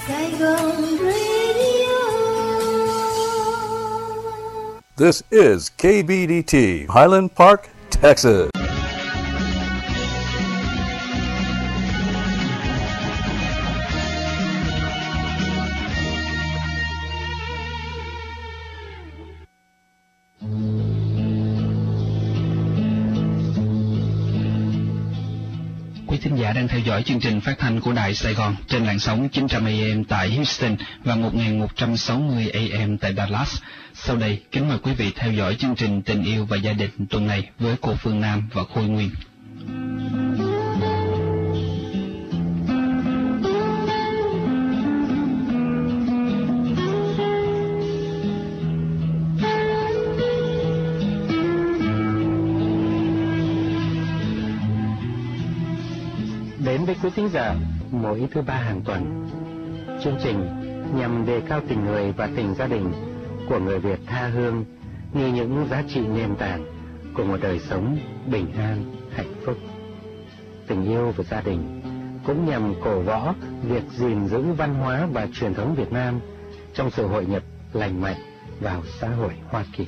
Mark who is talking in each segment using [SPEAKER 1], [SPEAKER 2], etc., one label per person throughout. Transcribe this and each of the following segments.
[SPEAKER 1] Saigon Radio.
[SPEAKER 2] This is KBDT, Highland Park, Texas.
[SPEAKER 3] Quý thính giả đang theo dõi chương trình phát thanh của Đài Sài Gòn trên làn sóng 900 AM tại Houston và 1160 AM tại Dallas. Sau đây, kính mời quý vị theo dõi chương trình Tình yêu và gia đình tuần này với cô Phương Nam và Khôi Nguyên.
[SPEAKER 4] Đến với quý thính giả mỗi thứ ba hàng tuần, chương trình nhằm đề cao tình người và tình gia đình của người Việt tha hương như những giá trị nền tảng của một đời sống bình an, hạnh phúc. Tình yêu và gia đình cũng nhằm cổ võ việc gìn giữ văn hóa và truyền thống Việt Nam trong sự hội nhập lành mạnh vào xã hội Hoa Kỳ.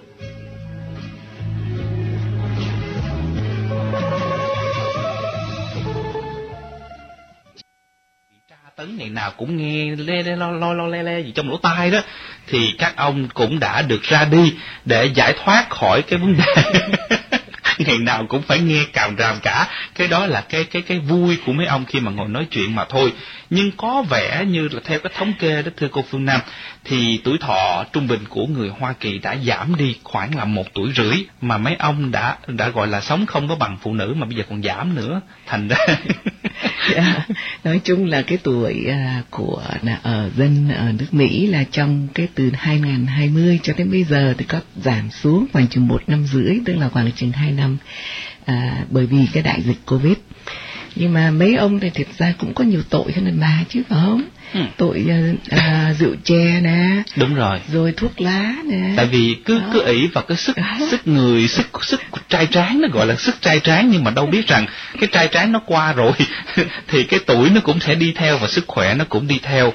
[SPEAKER 3] Tấn ngày nào cũng nghe le le gì trong lỗ tai đó, thì các ông cũng đã được ra đi để giải thoát khỏi cái vấn đề ngày nào cũng phải nghe càm ràm cả. Cái đó là cái vui của mấy ông khi mà ngồi nói chuyện mà thôi. Nhưng có vẻ như là theo cái thống kê đó, thưa cô Phương Nam, thì tuổi thọ trung bình của người Hoa Kỳ đã giảm đi khoảng là 1 tuổi rưỡi, mà mấy ông đã gọi là sống không có bằng phụ nữ mà bây giờ còn giảm nữa. Thành ra
[SPEAKER 5] nói chung là cái tuổi của ở dân ở nước Mỹ là trong cái từ 2020 cho đến bây giờ thì có giảm xuống khoảng chừng 1 năm rưỡi, tức là khoảng chừng 2 năm, bởi vì cái đại dịch Covid. Nhưng mà mấy ông thì thực ra cũng có nhiều tội hơn đàn bà chứ, phải không? Tội rượu chè nè,
[SPEAKER 3] đúng rồi,
[SPEAKER 5] rồi thuốc lá nè.
[SPEAKER 3] Tại vì cứ ỷ vào cái sức trai tráng, nó gọi là sức trai tráng, nhưng mà đâu biết rằng cái trai tráng nó qua rồi thì cái tuổi nó cũng sẽ đi theo và sức khỏe nó cũng đi theo.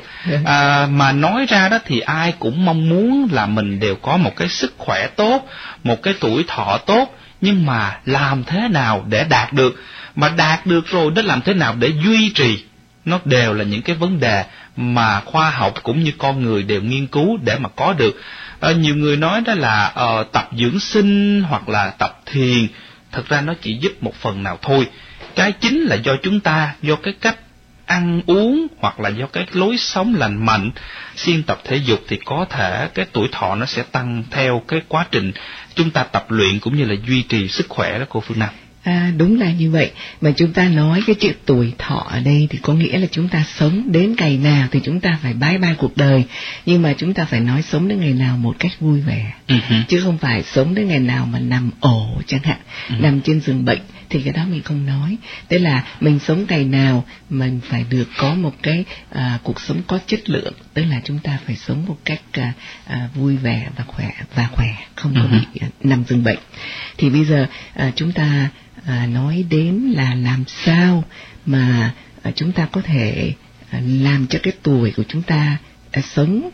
[SPEAKER 3] Mà nói ra đó thì ai cũng mong muốn là mình đều có một cái sức khỏe tốt, một cái tuổi thọ tốt, nhưng mà làm thế nào để đạt được? Mà đạt được rồi đó, làm thế nào để duy trì? Nó đều là những cái vấn đề mà khoa học cũng như con người đều nghiên cứu để mà có được. Nhiều người nói đó là tập dưỡng sinh hoặc là tập thiền. Thật ra nó chỉ giúp một phần nào thôi. Cái chính là do chúng ta, do cái cách ăn uống hoặc là do cái lối sống lành mạnh, siêng tập thể dục, thì có thể cái tuổi thọ nó sẽ tăng theo cái quá trình chúng ta tập luyện cũng như là duy trì sức khỏe đó cô Phương Nam.
[SPEAKER 5] Đúng là như vậy. Mà chúng ta nói cái chữ tuổi thọ ở đây thì có nghĩa là chúng ta sống đến ngày nào thì chúng ta phải bye bye cuộc đời. Nhưng mà chúng ta phải nói sống đến ngày nào một cách vui vẻ, chứ không phải sống đến ngày nào mà nằm ổ chẳng hạn, nằm trên giường bệnh, thì cái đó mình không nói. Tức là mình sống ngày nào mình phải được có một cái cuộc sống có chất lượng, tức là chúng ta phải sống một cách vui vẻ và khỏe, không có bị nằm giường bệnh. Thì bây giờ chúng ta nói đến là làm sao mà chúng ta có thể làm cho cái tuổi của chúng ta sống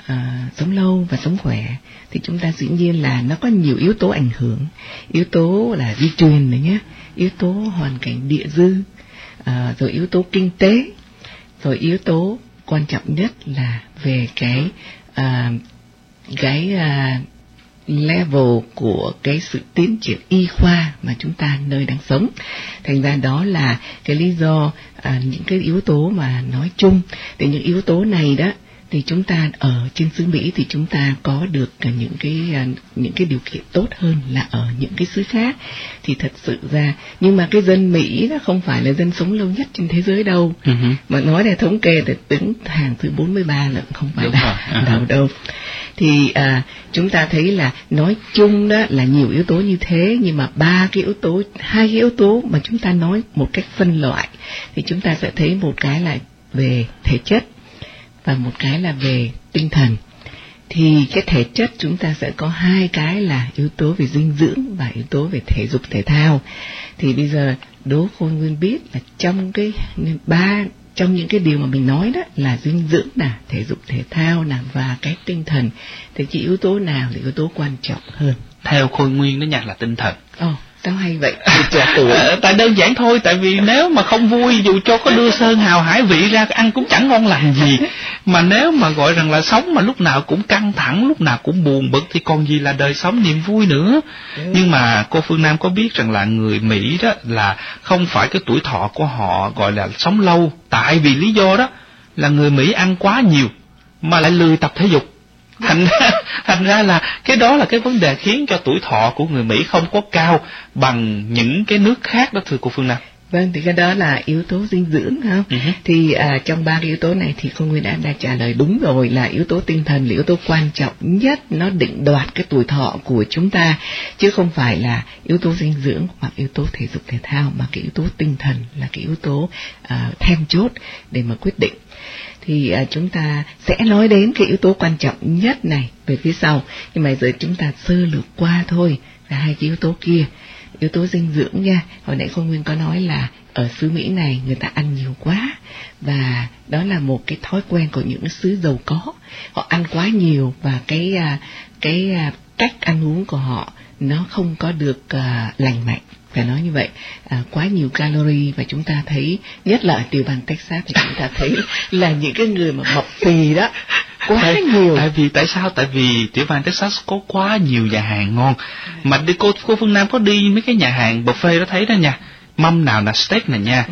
[SPEAKER 5] lâu và sống khỏe. Thì chúng ta dĩ nhiên là nó có nhiều yếu tố ảnh hưởng. Yếu tố là di truyền này nhé, yếu tố hoàn cảnh địa dư, rồi yếu tố kinh tế, rồi yếu tố quan trọng nhất là về cái level của cái sự tiến triển y khoa mà chúng ta nơi đang sống. Thành ra đó là cái lý do những cái yếu tố mà nói chung. Thì những yếu tố này đó thì chúng ta ở trên xứ Mỹ thì chúng ta có được những cái điều kiện tốt hơn là ở những cái xứ khác. Thì thật sự ra, nhưng mà cái dân Mỹ nó không phải là dân sống lâu nhất trên thế giới đâu. Mà nói là thống kê thì đứng hàng thứ 43 là không phải là đâu. Thì chúng ta thấy là nói chung đó là nhiều yếu tố như thế, nhưng mà hai cái yếu tố mà chúng ta nói một cách phân loại thì chúng ta sẽ thấy một cái là về thể chất và một cái là về tinh thần. Thì cái thể chất chúng ta sẽ có hai cái là yếu tố về dinh dưỡng và yếu tố về thể dục thể thao. Thì bây giờ Đỗ Khôi Nguyên biết là trong cái trong những cái điều mà mình nói đó là dinh dưỡng nè, thể dục thể thao nè và cái tinh thần, thì cái yếu tố nào là yếu tố quan trọng hơn?
[SPEAKER 3] Theo Khôi Nguyên đó nha, là tinh thần.
[SPEAKER 5] Sao hay vậy? Trẻ tuổi.
[SPEAKER 3] Tại đơn giản thôi, tại vì nếu mà không vui, dù cho có đưa sơn hào hải vị ra ăn cũng chẳng ngon lành gì. Mà nếu mà gọi rằng là sống mà lúc nào cũng căng thẳng, lúc nào cũng buồn bực thì còn gì là đời sống niềm vui nữa. Nhưng mà cô Phương Nam có biết rằng là người Mỹ đó là không phải cái tuổi thọ của họ gọi là sống lâu, tại vì lý do đó là người Mỹ ăn quá nhiều mà lại lười tập thể dục. Thành ra là cái đó là cái vấn đề khiến cho tuổi thọ của người Mỹ không có cao bằng những cái nước khác đó, thưa cô Phương Nam.
[SPEAKER 5] Vâng, thì cái đó là yếu tố dinh dưỡng ha. Thì trong 3 cái yếu tố này thì cô Nguyên đã trả lời đúng rồi, là yếu tố tinh thần là yếu tố quan trọng nhất, nó định đoạt cái tuổi thọ của chúng ta, chứ không phải là yếu tố dinh dưỡng hoặc yếu tố thể dục thể thao, mà cái yếu tố tinh thần là cái yếu tố then chốt để mà quyết định. Thì chúng ta sẽ nói đến cái yếu tố quan trọng nhất này về phía sau, nhưng mà giờ chúng ta sơ lược qua thôi về 2 cái yếu tố kia. Yếu tố dinh dưỡng nha, hồi nãy cô Nguyên có nói là ở xứ Mỹ này người ta ăn nhiều quá, và đó là một cái thói quen của những xứ giàu có. Họ ăn quá nhiều và cái cách ăn uống của họ nó không có được lành mạnh, phải nói như vậy. Quá nhiều calorie, và chúng ta thấy nhất là ở tiểu bang Texas thì chúng ta thấy là những cái người mà mập phì đó quá nhiều.
[SPEAKER 3] Tại sao? Tại vì tiểu bang Texas có quá nhiều nhà hàng ngon. Mà cô Phương Nam có đi mấy cái nhà hàng buffet đó thấy đó nha, mâm nào là steak này nha,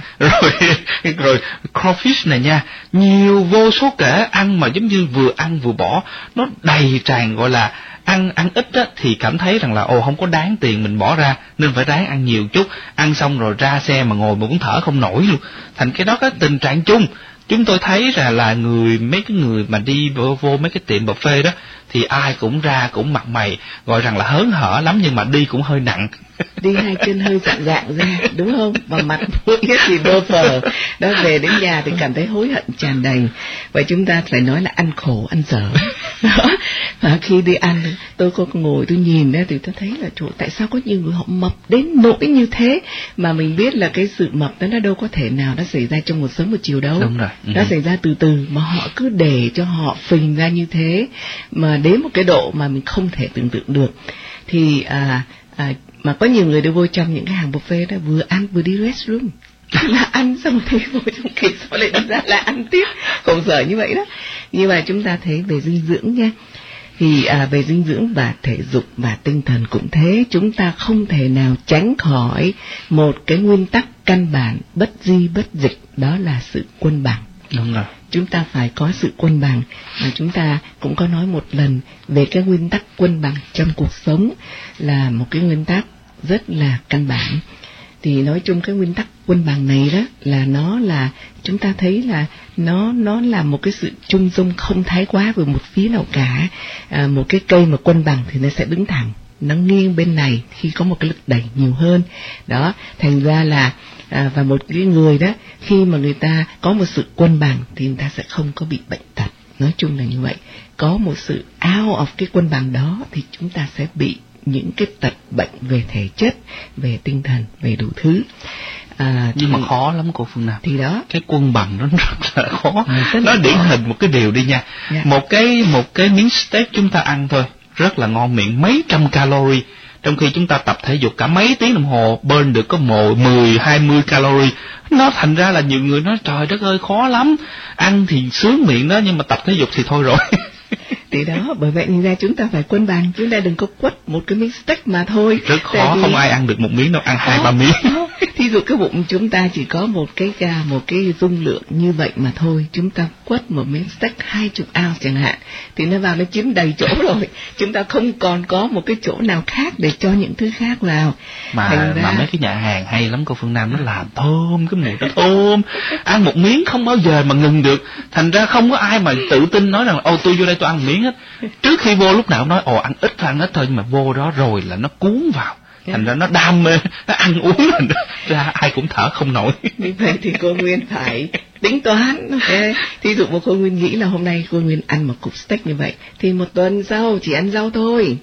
[SPEAKER 3] rồi crawfish này nha, nhiều vô số kể, ăn mà giống như vừa ăn vừa bỏ, nó đầy tràn, gọi là ăn ít á thì cảm thấy rằng là không có đáng tiền mình bỏ ra, nên phải ráng ăn nhiều chút. Ăn xong rồi ra xe mà ngồi mà cũng thở không nổi luôn. Thành cái đó cái tình trạng chung. Chúng tôi thấy là mấy cái người mà đi vô mấy cái tiệm buffet đó thì ai cũng ra cũng mặt mày gọi rằng là hớn hở lắm, nhưng mà đi cũng hơi nặng.
[SPEAKER 5] Đi 2 chân hơi dạn dạn ra, đúng không? Và mặt mũi thì bơ phờ. Đó, về đến nhà thì cảm thấy hối hận tràn đầy. Và chúng ta phải nói là ăn khổ, ăn dở. Đó. Và khi đi ăn, tôi có ngồi tôi nhìn đó thì tôi thấy là tại sao có nhiều người họ mập đến nỗi như thế, mà mình biết là cái sự mập đó nó đâu có thể nào nó xảy ra trong một sớm một chiều đâu.
[SPEAKER 3] Đúng rồi.
[SPEAKER 5] Nó xảy ra từ từ, mà họ cứ để cho họ phình ra như thế mà đến một cái độ mà mình không thể tưởng tượng được. Thì mà có nhiều người đều vô trong những cái hàng buffet đó vừa ăn vừa đi restroom, là ăn xong thì vô trong kia sau lại đi ra lại ăn tiếp, khổ sở như vậy đó. Nhưng mà chúng ta thấy về dinh dưỡng nha, thì về dinh dưỡng và thể dục và tinh thần cũng thế, chúng ta không thể nào tránh khỏi một cái nguyên tắc căn bản bất di bất dịch, đó là sự cân bằng.
[SPEAKER 3] Đúng rồi.
[SPEAKER 5] Chúng ta phải có sự cân bằng, và chúng ta cũng có nói một lần về cái nguyên tắc cân bằng trong cuộc sống, là một cái nguyên tắc rất là căn bản. Thì nói chung cái nguyên tắc cân bằng này đó là chúng ta thấy là nó là một cái sự trung dung, không thái quá về một phía nào cả. Một cái cây mà cân bằng thì nó sẽ đứng thẳng, nó nghiêng bên này khi có một cái lực đẩy nhiều hơn. Đó, thành ra là và một cái người đó khi mà người ta có một sự cân bằng thì người ta sẽ không có bị bệnh tật. Nói chung là như vậy. Có một sự out of cái cân bằng đó thì chúng ta sẽ bị những cái tật bệnh về thể chất, về tinh thần, về đủ thứ.
[SPEAKER 3] Nhưng mà khó lắm cô Phương Nam.
[SPEAKER 5] Thì đó,
[SPEAKER 3] cái cân bằng nó rất là khó. Nó điển hình một cái điều đi nha. Một cái miếng steak chúng ta ăn thôi rất là ngon miệng, mấy trăm calorie, trong khi chúng ta tập thể dục cả mấy tiếng đồng hồ burn được có 10-20 calorie. Nó thành ra là nhiều người nói trời đất ơi khó lắm, ăn thì sướng miệng đó nhưng mà tập thể dục thì thôi rồi.
[SPEAKER 5] Thì đó, bởi vậy nên ra chúng ta phải cân bằng, chúng ta đừng có quất một cái miếng steak mà thôi.
[SPEAKER 3] Rất khó, không ai ăn được một miếng đâu, ăn 2-3 miếng.
[SPEAKER 5] Thí dụ cái bụng chúng ta chỉ có một cái dung lượng như vậy mà thôi, chúng ta quất một miếng steak 20 ounce chẳng hạn, thì nó vào nó chiếm đầy chỗ rồi. Chúng ta không còn có một cái chỗ nào khác để cho những thứ khác vào.
[SPEAKER 3] Mà mấy cái nhà hàng hay lắm cô Phương Nam, nó làm thơm, cái mùi nó thơm, ăn một miếng không bao giờ mà ngừng được. Thành ra không có ai mà tự tin nói rằng tôi vô đây tôi ăn một miếng hết. Trước khi vô lúc nào cũng nói ăn ít thôi, nhưng mà vô đó rồi là nó cuốn vào. Thành ra nó đam mê, nó ăn uống ra ai cũng thở không nổi.
[SPEAKER 5] Như vậy thì cô Nguyên phải tính toán. Okay. Thí dụ cô Nguyên nghĩ là hôm nay cô Nguyên ăn một cục steak như vậy, thì một tuần sau chỉ ăn rau thôi.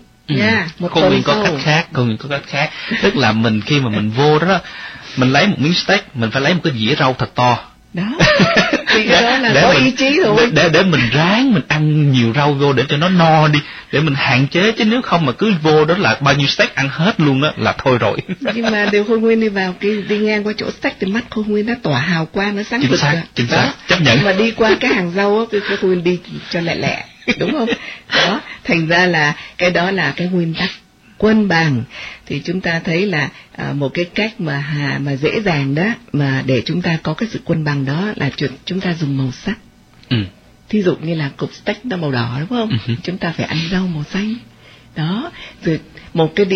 [SPEAKER 3] Cô Nguyên có cách khác. Tức là mình khi mà mình vô đó, mình lấy một miếng steak, mình phải lấy một cái dĩa rau thật to,
[SPEAKER 5] Đó. Thì cái đó là có ý chí thôi.
[SPEAKER 3] Để mình ráng mình ăn nhiều rau vô để cho nó no đi, để mình hạn chế, chứ nếu không mà cứ vô đó là bao nhiêu steak ăn hết luôn đó là thôi rồi.
[SPEAKER 5] Nhưng mà điều Khôi Nguyên đi ngang qua chỗ steak thì mắt Khôi Nguyên nó tỏa hào quang, nó sáng rực.
[SPEAKER 3] Chính xác, chấp nhận.
[SPEAKER 5] Mà đi qua cái hàng rau á, Khôi Nguyên đi cho lẹ, đúng không? Đó, thành ra là cái đó là cái nguyên tắc cân bằng. Thì chúng ta thấy là một cái cách mà dễ dàng đó mà để chúng ta có cái sự cân bằng đó là chúng ta dùng màu sắc. Thí dụ như là cục steak nó màu đỏ, đúng không? Chúng ta phải ăn rau màu xanh. Đó, rồi một cái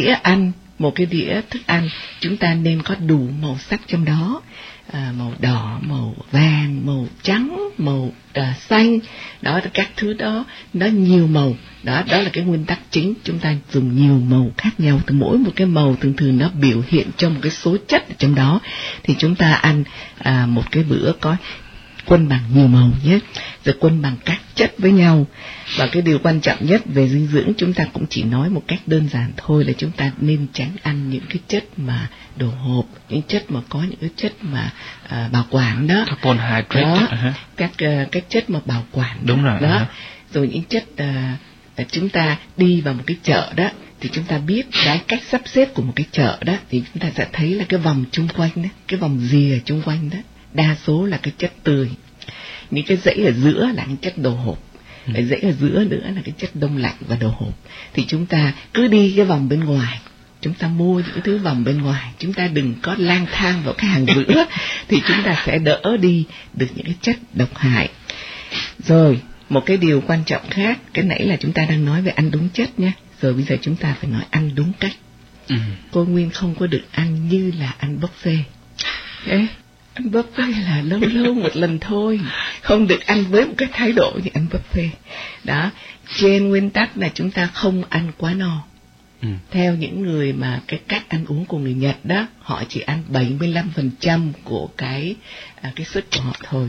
[SPEAKER 5] đĩa thức ăn chúng ta nên có đủ màu sắc trong đó. Màu đỏ, màu vàng, màu trắng, màu xanh, đó, các thứ đó nó nhiều màu. Đó là cái nguyên tắc chính, chúng ta dùng nhiều màu khác nhau, từ mỗi một cái màu thường nó biểu hiện cho một cái số chất ở trong đó, thì chúng ta ăn một cái bữa có cân bằng nhiều màu nhé, rồi cân bằng các chất với nhau. Và cái điều quan trọng nhất về dinh dưỡng chúng ta cũng chỉ nói một cách đơn giản thôi, là chúng ta nên tránh ăn những cái chất mà đồ hộp, những chất mà có những cái chất mà bảo quản đó,
[SPEAKER 3] carbohydrate
[SPEAKER 5] đó, các chất mà bảo quản.
[SPEAKER 3] Đúng rồi
[SPEAKER 5] đó. Rồi những chất chúng ta đi vào một cái chợ đó, thì chúng ta biết cái cách sắp xếp của một cái chợ đó, thì chúng ta sẽ thấy là cái vòng chung quanh đó, cái vòng rìa chung quanh đó, đa số là cái chất tươi. Những cái dãy ở giữa là những chất đồ hộp, cái dãy ở giữa nữa là cái chất đông lạnh và đồ hộp. Thì chúng ta cứ đi cái vòng bên ngoài, chúng ta mua những thứ vòng bên ngoài, chúng ta đừng có lang thang vào cái hàng giữa, thì chúng ta sẽ đỡ đi được những cái chất độc hại. Rồi, một cái điều quan trọng khác, cái nãy là chúng ta đang nói về ăn đúng chất nha, rồi bây giờ chúng ta phải nói ăn đúng cách. Cô Nguyên không có được ăn như là ăn buffet. Đấy. Ăn buffet là lâu lâu một lần thôi, không được ăn với một cái thái độ như ăn buffet. Đó, trên nguyên tắc là chúng ta không ăn quá no. Theo những người mà cái cách ăn uống của người Nhật đó, họ chỉ ăn 75% của cái suất của họ thôi.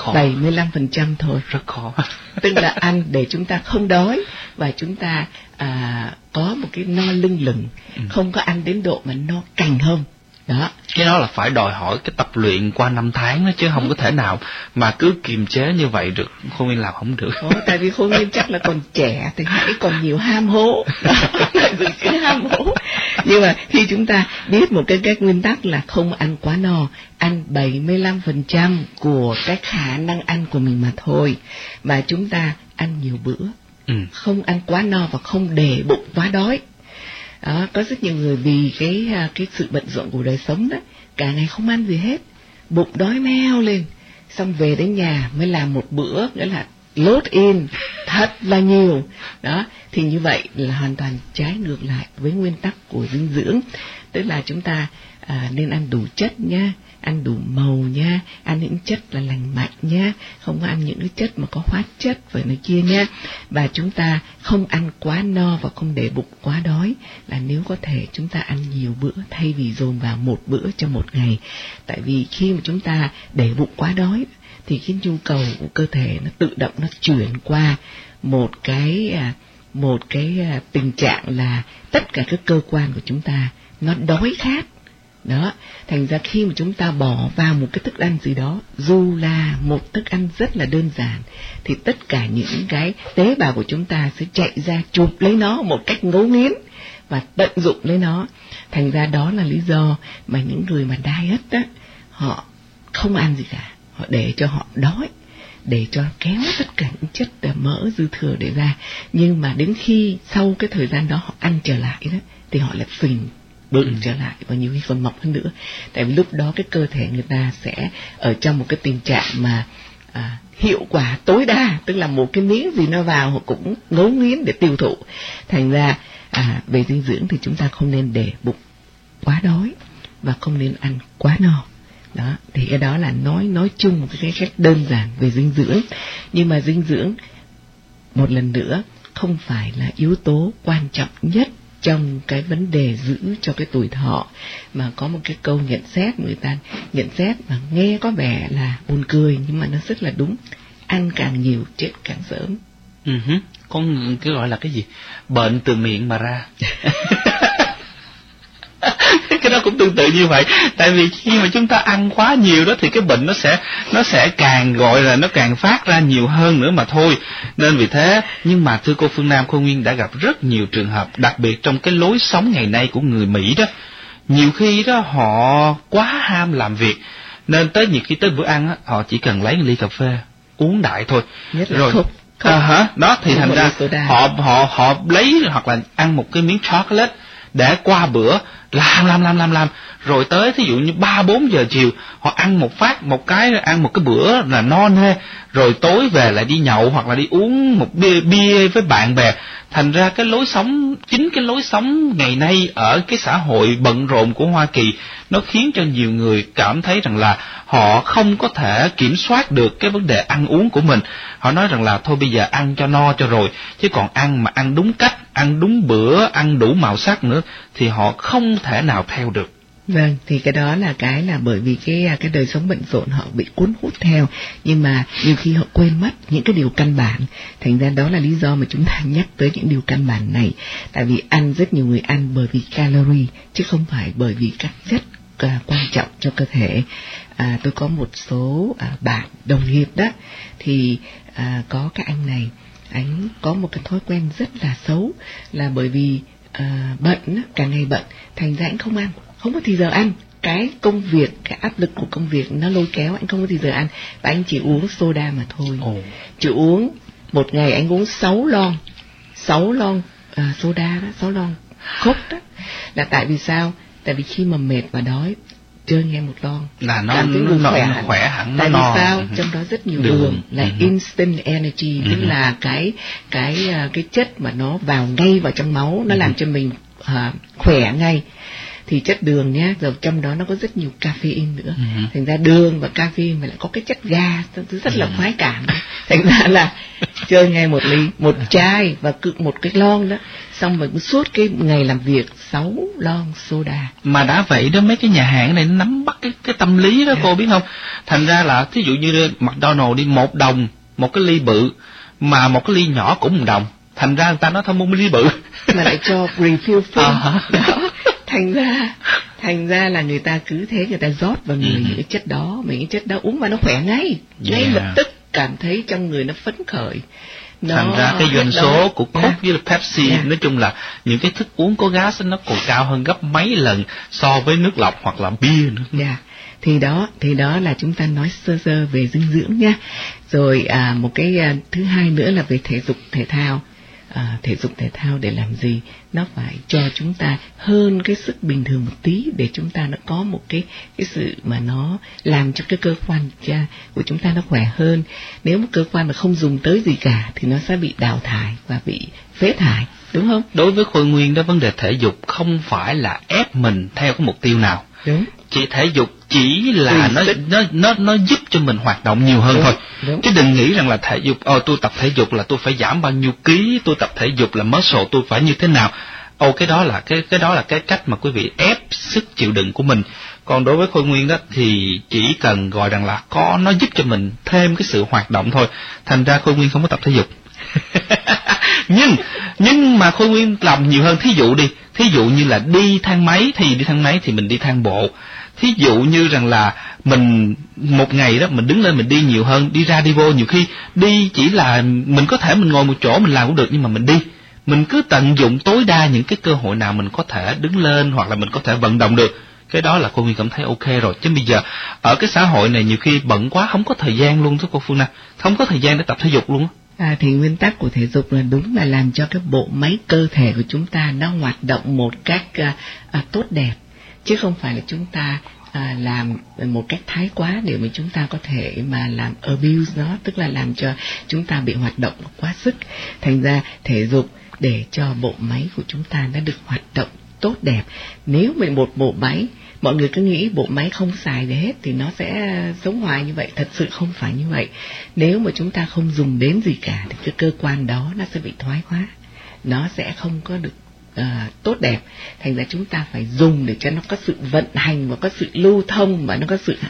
[SPEAKER 5] 75% thôi.
[SPEAKER 3] Rất khó.
[SPEAKER 5] Tức là ăn để chúng ta không đói và chúng ta có một cái no lưng lửng, không có ăn đến độ mà no cành hông. Đó.
[SPEAKER 3] Cái đó là phải đòi hỏi cái tập luyện qua 5 tháng đó, chứ không có thể nào mà cứ kiềm chế như vậy được. Khôi Nguyên làm không được.
[SPEAKER 5] Tại vì Khôi Nguyên chắc là còn trẻ thì hãy còn nhiều ham hố. Cái ham hố. Nhưng mà khi chúng ta biết một cái nguyên tắc là không ăn quá no, ăn 75% của cái khả năng ăn của mình mà thôi, mà chúng ta ăn nhiều bữa, không ăn quá no và không để bụng quá đói. Đó, có rất nhiều người vì cái sự bận rộn của đời sống đó, cả ngày không ăn gì hết, bụng đói meo lên, xong về đến nhà mới làm một bữa, nghĩa là load in thật là nhiều. Đó, thì như vậy là hoàn toàn trái ngược lại với nguyên tắc của dinh dưỡng. Tức là chúng ta nên ăn đủ chất nha, ăn đủ màu nha, ăn những chất là lành mạnh nha, không có ăn những cái chất mà có hóa chất và này kia nha. Và chúng ta không ăn quá no và không để bụng quá đói, là nếu có thể chúng ta ăn nhiều bữa thay vì dồn vào một bữa cho một ngày. Tại vì khi mà chúng ta để bụng quá đói thì cái nhu cầu của cơ thể nó tự động nó chuyển qua một cái tình trạng là tất cả các cơ quan của chúng ta nó đói khát. Đó, thành ra khi mà chúng ta bỏ vào một cái thức ăn gì đó, dù là một thức ăn rất là đơn giản, thì tất cả những cái tế bào của chúng ta sẽ chạy ra chụp lấy nó một cách ngấu nghiến và tận dụng lấy nó. Thành ra đó là lý do mà những người mà diet á, họ không ăn gì cả, họ để cho họ đói, để cho kéo tất cả những chất mỡ dư thừa để ra. Nhưng mà đến khi sau cái thời gian đó họ ăn trở lại đó, thì họ lại phình bự trở lại và nhiều khi còn mọc hơn nữa. Tại vì lúc đó cái cơ thể người ta sẽ ở trong một cái tình trạng mà hiệu quả tối đa, tức là một cái miếng gì nó vào họ cũng ngấu nghiến để tiêu thụ. Thành ra về dinh dưỡng thì chúng ta không nên để bụng quá đói và không nên ăn quá no. Đó, thì cái đó là nói chung một cái cách đơn giản về dinh dưỡng. Nhưng mà dinh dưỡng một lần nữa không phải là yếu tố quan trọng nhất trong cái vấn đề giữ cho cái tuổi thọ. Mà có một cái câu nhận xét, người ta nhận xét mà nghe có vẻ là buồn cười nhưng mà nó rất là đúng: ăn càng nhiều chết càng sớm.
[SPEAKER 3] Có cái gọi là cái gì? Bệnh từ miệng mà ra.
[SPEAKER 5] Cái
[SPEAKER 3] nó cũng tương tự như vậy. Tại vì khi mà chúng ta ăn quá nhiều đó thì cái bệnh nó sẽ càng gọi là nó càng phát ra nhiều hơn nữa mà thôi. Nên vì thế, nhưng mà thưa cô Phương Nam, cô Nguyên đã gặp rất nhiều trường hợp, đặc biệt trong cái lối sống ngày nay của người Mỹ đó. Nhiều khi đó họ quá ham làm việc, nên nhiều khi tới bữa ăn á, họ chỉ cần lấy một ly cà phê uống đại thôi. Rồi đó thì thành ra họ lấy hoặc là ăn một cái miếng chocolate để qua bữa, làm rồi tới thí dụ như 3-4 giờ chiều họ ăn một cái bữa là no nê, rồi tối về lại đi nhậu hoặc là đi uống một bia với bạn bè. Thành ra cái lối sống ngày nay ở cái xã hội bận rộn của Hoa Kỳ, nó khiến cho nhiều người cảm thấy rằng là họ không có thể kiểm soát được cái vấn đề ăn uống của mình. Họ nói rằng là thôi bây giờ ăn cho no cho rồi, chứ còn ăn đúng cách, ăn đúng bữa, ăn đủ màu sắc nữa thì họ không thể nào theo được.
[SPEAKER 5] Vâng, thì cái đó là bởi vì cái đời sống bận rộn họ bị cuốn hút theo, nhưng mà nhiều khi họ quên mất những cái điều căn bản. Thành ra đó là lý do mà chúng ta nhắc tới những điều căn bản này. Tại vì rất nhiều người ăn bởi vì calorie chứ không phải bởi vì các chất quan trọng cho cơ thể. Tôi có một số bạn đồng nghiệp đó, thì có cái anh này, anh có một cái thói quen rất là xấu, là bởi vì bận, càng ngày bận, thành ra anh không có thì giờ ăn. Cái công việc, cái áp lực của công việc nó lôi kéo anh không có thì giờ ăn, và anh chỉ uống soda mà thôi. Chỉ uống một ngày anh uống 6 lon soda đó, 6 lon Coke đó. Là tại vì sao? Tại vì khi mà mệt và đói, chơi ngay một lon
[SPEAKER 3] là nó khỏe hẳn.
[SPEAKER 5] Tại vì sao? Trong đó rất nhiều đường là instant energy, tức là cái chất mà nó ngay vào trong máu, nó làm cho mình khỏe ngay. Thì chất đường nhá, rồi trong đó nó có rất nhiều caffeine nữa. Thành ra đường và caffeine mà lại có cái chất ga rất là khoái cảm. Thành ra là chơi ngay một chai và một cái lon đó, xong rồi suốt cái ngày làm việc 6 lon soda.
[SPEAKER 3] Mà đã vậy đó, mấy cái nhà hàng này nắm bắt cái tâm lý đó, cô biết không? Thành ra là thí dụ như McDonald's đi $1 một cái ly bự, mà một cái ly nhỏ cũng $1. Thành ra người ta nói thôi mua ly bự
[SPEAKER 5] mà lại cho refill đó. Thành ra là người ta cứ thế, người ta rót vào người những cái chất đó, uống và nó khỏe ngay lập tức, cảm thấy trong người nó phấn khởi.
[SPEAKER 3] Thành ra cái doanh số của Coke với Pepsi, nói chung là những cái thức uống có gas nó còn cao hơn gấp mấy lần so với nước lọc hoặc là bia nữa.
[SPEAKER 5] Thì đó là chúng ta nói sơ sơ về dinh dưỡng nha. Rồi một cái thứ hai nữa là về thể dục thể thao. Thể dục thể thao để làm gì? Nó phải cho chúng ta hơn cái sức bình thường một tí, để chúng ta nó có một cái sự mà nó làm cho cái cơ quan của chúng ta nó khỏe hơn. Nếu một cơ quan mà không dùng tới gì cả thì nó sẽ bị đào thải và bị phế thải, đúng không?
[SPEAKER 3] Đối với Khôi Nguyên đó, vấn đề thể dục không phải là ép mình theo cái mục tiêu nào.
[SPEAKER 5] Đúng.
[SPEAKER 3] Thể dục chỉ là nó giúp cho mình hoạt động nhiều hơn thôi. Chứ đừng nghĩ rằng là thể dục, tôi tập thể dục là tôi phải giảm bao nhiêu ký, tôi tập thể dục là muscle tôi phải như thế nào. Cái đó là cái cách mà quý vị ép sức chịu đựng của mình. Còn đối với Khôi Nguyên đó thì chỉ cần gọi rằng là nó giúp cho mình thêm cái sự hoạt động thôi. Thành ra Khôi Nguyên không có tập thể dục. nhưng mà Khôi Nguyên làm nhiều hơn. Thí dụ như là đi thang máy thì mình đi thang bộ. Thí dụ như rằng là mình một ngày đó mình đứng lên mình đi nhiều hơn, đi ra đi vô. Nhiều khi đi chỉ là mình có thể mình ngồi một chỗ mình làm cũng được, nhưng mà mình cứ tận dụng tối đa những cái cơ hội nào mình có thể đứng lên hoặc là mình có thể vận động được. Cái đó là cô Nguyên cảm thấy ok rồi. Chứ bây giờ ở cái xã hội này nhiều khi bận quá không có thời gian luôn thưa cô Phương Nam, không có thời gian để tập thể dục luôn á.
[SPEAKER 5] Thì nguyên tắc của thể dục là đúng là làm cho cái bộ máy cơ thể của chúng ta nó hoạt động một cách tốt đẹp, chứ không phải là chúng ta làm một cách thái quá để mà chúng ta có thể mà làm abuse nó, tức là làm cho chúng ta bị hoạt động quá sức. Thành ra thể dục để cho bộ máy của chúng ta nó được hoạt động tốt đẹp. Nếu mà một bộ máy, mọi người cứ nghĩ bộ máy không xài để hết thì nó sẽ sống hoài như vậy. Thật sự không phải như vậy. Nếu mà chúng ta không dùng đến gì cả thì cái cơ quan đó nó sẽ bị thoái hóa, nó sẽ không có được tốt đẹp. Thành ra chúng ta phải dùng để cho nó có sự vận hành và có sự lưu thông, và nó có sự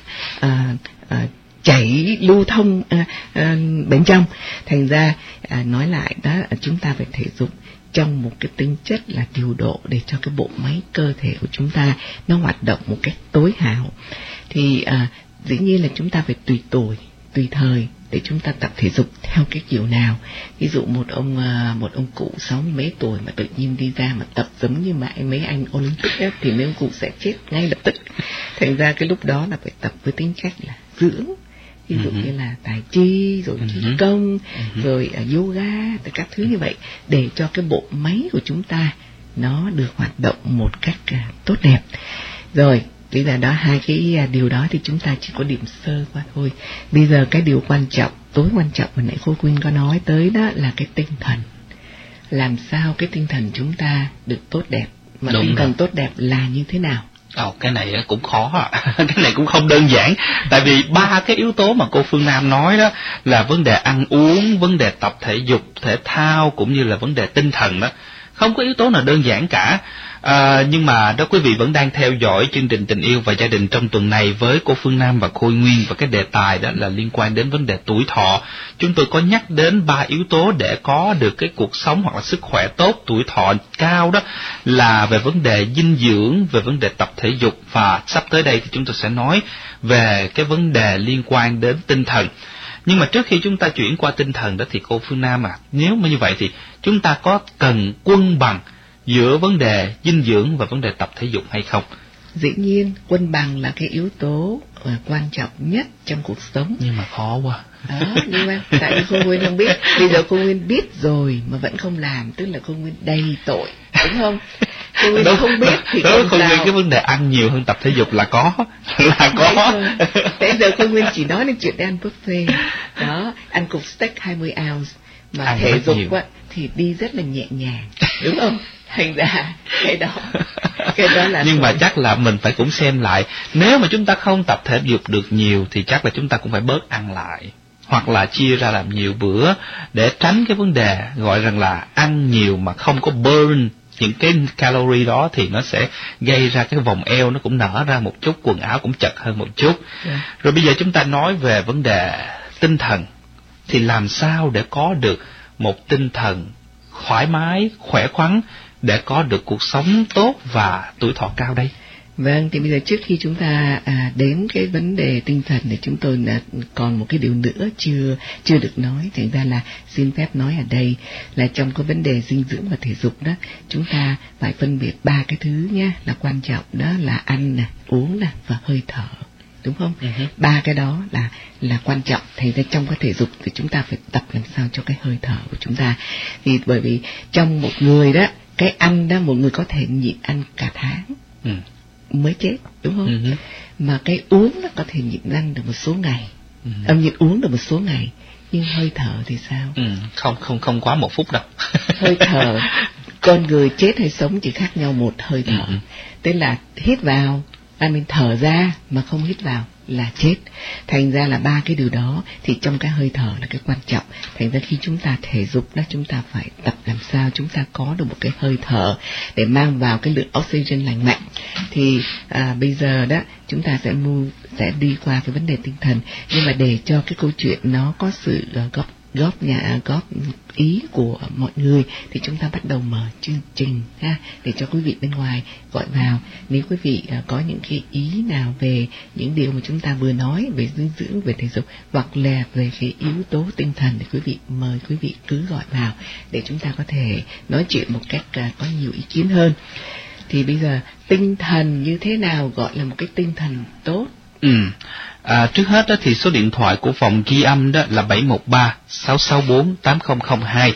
[SPEAKER 5] chảy lưu thông bên trong. Thành ra nói lại đó, chúng ta phải thể dục trong một cái tính chất là điều độ để cho cái bộ máy cơ thể của chúng ta nó hoạt động một cách tối hảo. Thì dĩ nhiên là chúng ta phải tùy tuổi, tùy thời để chúng ta tập thể dục theo cái kiểu nào. Ví dụ một ông cụ 60 mấy tuổi mà tự nhiên đi ra mà tập giống như mấy anh Olympic ấy, thì mấy ông cụ sẽ chết ngay lập tức. Thành ra cái lúc đó là phải tập với tính cách là dưỡng, ví dụ như là tài chi, rồi khí công, rồi yoga, tất các thứ như vậy, để cho cái bộ máy của chúng ta nó được hoạt động một cách tốt đẹp. Rồi bây giờ đó, hai cái điều đó thì chúng ta chỉ có điểm sơ qua thôi. Bây giờ cái điều quan trọng, tối quan trọng mà nãy cô Quyên có nói tới đó là cái tinh thần. Làm sao cái tinh thần chúng ta được tốt đẹp. Mà tinh thần tốt đẹp là như thế nào?
[SPEAKER 3] Cái này cũng khó cái này cũng không đơn giản. Tại vì ba cái yếu tố mà cô Phương Nam nói đó là vấn đề ăn uống, vấn đề tập thể dục, thể thao, cũng như là vấn đề tinh thần đó. Không có yếu tố nào đơn giản cả. Nhưng mà đó, quý vị vẫn đang theo dõi chương trình Tình Yêu và Gia Đình trong tuần này với cô Phương Nam và Khôi Nguyên, và cái đề tài đó là liên quan đến vấn đề tuổi thọ. Chúng tôi có nhắc đến 3 yếu tố để có được cái cuộc sống hoặc là sức khỏe tốt, tuổi thọ cao, đó là về vấn đề dinh dưỡng, về vấn đề tập thể dục, và sắp tới đây thì chúng tôi sẽ nói về cái vấn đề liên quan đến tinh thần. Nhưng mà trước khi chúng ta chuyển qua tinh thần đó thì cô Phương Nam nếu mà như vậy thì chúng ta có cần cân bằng giữa vấn đề dinh dưỡng và vấn đề tập thể dục hay không?
[SPEAKER 5] Dĩ nhiên cân bằng là cái yếu tố quan trọng nhất trong cuộc sống.
[SPEAKER 3] Nhưng mà khó quá.
[SPEAKER 5] Đó, nhưng mà tại vì cô Nguyên không biết. Bây giờ cô Nguyên biết rồi mà vẫn không làm, tức là cô Nguyên đầy tội, đúng không? Cô Nguyên không biết thì
[SPEAKER 3] không biết cái vấn đề ăn nhiều hơn tập thể dục là có.
[SPEAKER 5] Bây giờ cô Nguyên chỉ nói đến chuyện ăn buffet. Đó, ăn cục steak 20 ounce mà ăn thể dục thì đi rất là nhẹ nhàng, đúng không? Thành ra cái đó là
[SPEAKER 3] nhưng mà chắc là mình phải cũng xem lại, nếu mà chúng ta không tập thể dục được nhiều thì chắc là chúng ta cũng phải bớt ăn lại, hoặc là chia ra làm nhiều bữa để tránh cái vấn đề gọi rằng là ăn nhiều mà không có burn những cái calorie đó, thì nó sẽ gây ra cái vòng eo nó cũng nở ra một chút, quần áo cũng chật hơn một chút. Rồi bây giờ chúng ta nói về vấn đề tinh thần, thì làm sao để có được một tinh thần thoải mái, khỏe khoắn để có được cuộc sống tốt và tuổi thọ cao đây?
[SPEAKER 5] Vâng, thì bây giờ trước khi chúng ta đến cái vấn đề tinh thần thì chúng tôi còn một cái điều nữa chưa được nói. Thành ra là xin phép nói ở đây là trong cái vấn đề dinh dưỡng và thể dục đó, chúng ta phải phân biệt 3 cái thứ nhé, là quan trọng, đó là ăn nè, uống nè và hơi thở, đúng không? 3 cái đó là quan trọng. Thành ra trong cái thể dục thì chúng ta phải tập làm sao cho cái hơi thở của chúng ta. Vì bởi vì trong một người đó, cái ăn đó, một người có thể nhịn ăn cả tháng mới chết, đúng không? Mà cái uống nó có thể nhịn ăn được một số ngày, nhịn uống được một số ngày, nhưng hơi thở thì sao?
[SPEAKER 3] Không quá 1 phút đâu.
[SPEAKER 5] Hơi thở, con người chết hay sống chỉ khác nhau một hơi thở. Tức là hít vào, mình thở ra mà không hít vào là chết. Thành ra là 3 cái điều đó thì trong cái hơi thở là cái quan trọng. Thành ra khi chúng ta thể dục đó, chúng ta phải tập làm sao chúng ta có được một cái hơi thở để mang vào cái lượng oxygen lành mạnh. Thì bây giờ đó chúng ta sẽ đi qua cái vấn đề tinh thần, nhưng mà để cho cái câu chuyện nó có sự góp ý của mọi người thì chúng ta bắt đầu mở chương trình để cho quý vị bên ngoài gọi vào. Nếu quý vị có những cái ý nào về những điều mà chúng ta vừa nói về dinh dưỡng, về thể dục, hoặc là về cái yếu tố tinh thần, thì quý vị mời quý vị cứ gọi vào để chúng ta có thể nói chuyện một cách có nhiều ý kiến hơn. Thì bây giờ tinh thần như thế nào gọi là một cái tinh thần tốt?
[SPEAKER 3] Trước hết đó thì số điện thoại của phòng ghi âm đó là 713-664-8002,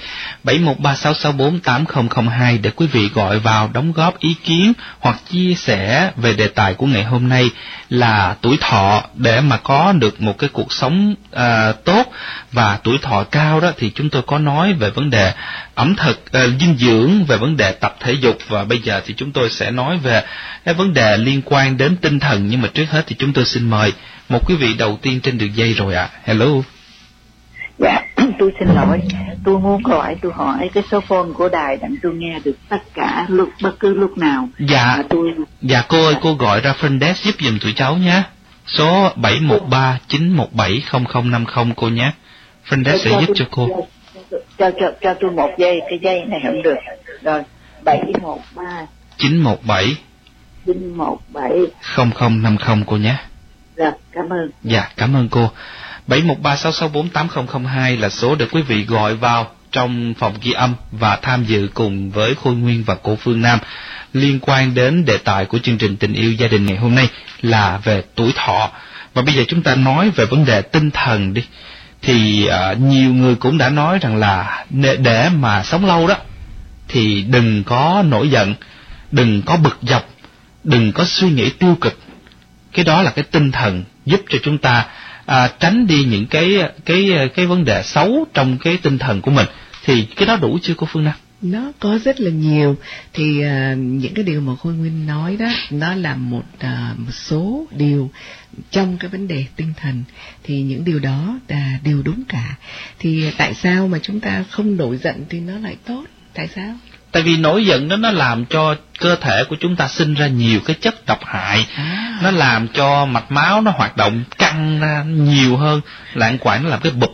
[SPEAKER 3] 713-664-8002 để quý vị gọi vào đóng góp ý kiến hoặc chia sẻ về đề tài của ngày hôm nay là tuổi thọ, để mà có được một cái cuộc sống tốt và tuổi thọ cao đó. Thì chúng tôi có nói về vấn đề ẩm thực, dinh dưỡng, về vấn đề tập thể dục, và bây giờ thì chúng tôi sẽ nói về cái vấn đề liên quan đến tinh thần. Nhưng mà trước hết thì chúng tôi xin mời một quý vị đầu tiên trên đường dây rồi ạ. Hello.
[SPEAKER 1] Dạ, tôi xin lỗi, tôi muốn tôi hỏi cái số phone của đài để tôi nghe được tất cả bất cứ lúc nào.
[SPEAKER 3] Dạ cô ơi, cô gọi ra front desk giúp giùm tụi cháu nhé. Số 713-917-0050 cô nhé. Front desk sẽ giúp cho cô.
[SPEAKER 1] Cho tôi 1 giây, cái dây này không được. Rồi 713
[SPEAKER 3] 917 0050 cô nhé.
[SPEAKER 1] Dạ, cảm ơn.
[SPEAKER 3] Dạ, cảm ơn cô. 71366480002 là số để quý vị gọi vào trong phòng ghi âm và tham dự cùng với Khôi Nguyên và cô Phương Nam liên quan đến đề tài của chương trình Tình Yêu Gia Đình ngày hôm nay là về tuổi thọ. Và bây giờ chúng ta nói về vấn đề tinh thần đi. Thì nhiều người cũng đã nói rằng là để mà sống lâu đó thì đừng có nổi giận, đừng có bực dọc, đừng có suy nghĩ tiêu cực. Cái đó là cái tinh thần giúp cho chúng ta tránh đi những cái vấn đề xấu trong cái tinh thần của mình. Thì cái đó đủ chưa cô Phương Nam?
[SPEAKER 5] Nó có rất là nhiều. Thì những cái điều mà Khôi Nguyên nói đó, nó là một số điều trong cái vấn đề tinh thần. Thì những điều đó là đều đúng cả. Thì tại sao mà chúng ta không nổi giận thì nó lại tốt? Tại sao?
[SPEAKER 3] Tại vì nổi giận đó nó làm cho cơ thể của chúng ta sinh ra nhiều cái chất độc hại. Nó làm cho mạch máu nó hoạt động căng ra nhiều hơn, lạng quạng nó làm cái bụp.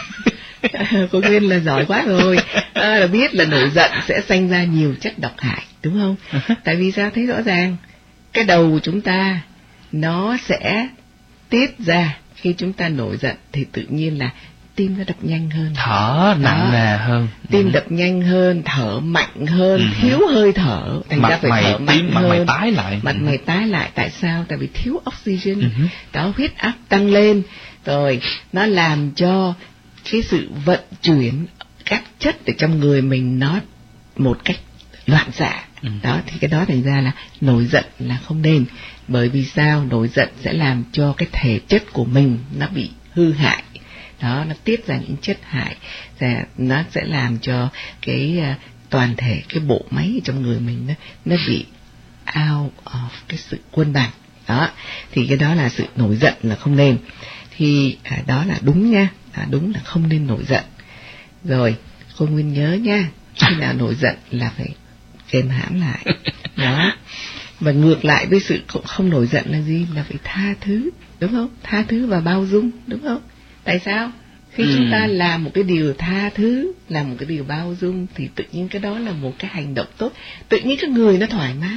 [SPEAKER 5] Cô Nguyên là giỏi quá rồi. Là biết là nổi giận sẽ sinh ra nhiều chất độc hại, đúng không? Tại vì sao? Thấy rõ ràng cái đầu của chúng ta nó sẽ tiết ra khi chúng ta nổi giận thì tự nhiên là tim nó đập nhanh hơn,
[SPEAKER 3] thở nặng nề hơn,
[SPEAKER 5] tim đập nhanh hơn, thở mạnh hơn, thiếu hơi thở, thành ra phải thở mạnh hơn,
[SPEAKER 3] mày tái lại,
[SPEAKER 5] mặt mày tái lại. Tại sao? Tại vì thiếu oxygen. Đó, huyết áp tăng lên rồi nó làm cho cái sự vận chuyển các chất ở trong người mình nó một cách loạn xạ. Đó, thì cái đó thành ra là nổi giận là không nên. Bởi vì sao? Nổi giận sẽ làm cho cái thể chất của mình nó bị hư hại. Đó, nó tiết ra những chất hại, và nó sẽ làm cho cái toàn thể cái bộ máy trong người mình nó bị out of cái sự cân bằng. Đó, thì cái đó là sự nổi giận là không nên. Thì đó là đúng nha, đúng là không nên nổi giận. Rồi, cô Nguyên nhớ nha, khi nào nổi giận là phải kềm hãm lại. Đó. Và ngược lại với sự không nổi giận là gì? Là phải tha thứ, đúng không? Tha thứ và bao dung, đúng không? Tại sao? Khi chúng ta làm một cái điều tha thứ, làm một cái điều bao dung thì tự nhiên cái đó là một cái hành động tốt. Tự nhiên cái người nó thoải mái.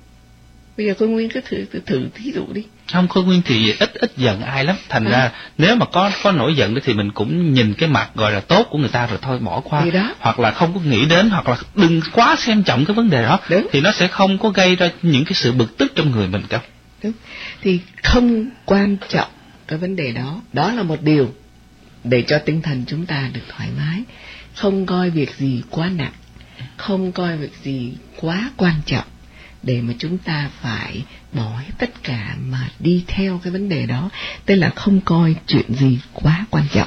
[SPEAKER 5] Bây giờ cô Nguyên cứ thử thí dụ đi.
[SPEAKER 3] Không, cô Nguyên thì ít giận ai lắm. Thành ra nếu mà có nổi giận thì mình cũng nhìn cái mặt gọi là tốt của người ta rồi thôi bỏ qua. Hoặc là không có nghĩ đến, hoặc là đừng quá xem trọng cái vấn đề đó. Đúng. Thì nó sẽ không có gây ra những cái sự bực tức trong người mình đâu.
[SPEAKER 5] Đúng. Thì không quan trọng cái vấn đề đó. Đó là một điều để cho tinh thần chúng ta được thoải mái. Không coi việc gì quá nặng, không coi việc gì quá quan trọng để mà chúng ta phải bỏ hết tất cả mà đi theo cái vấn đề đó. Tức là không coi chuyện gì quá quan trọng.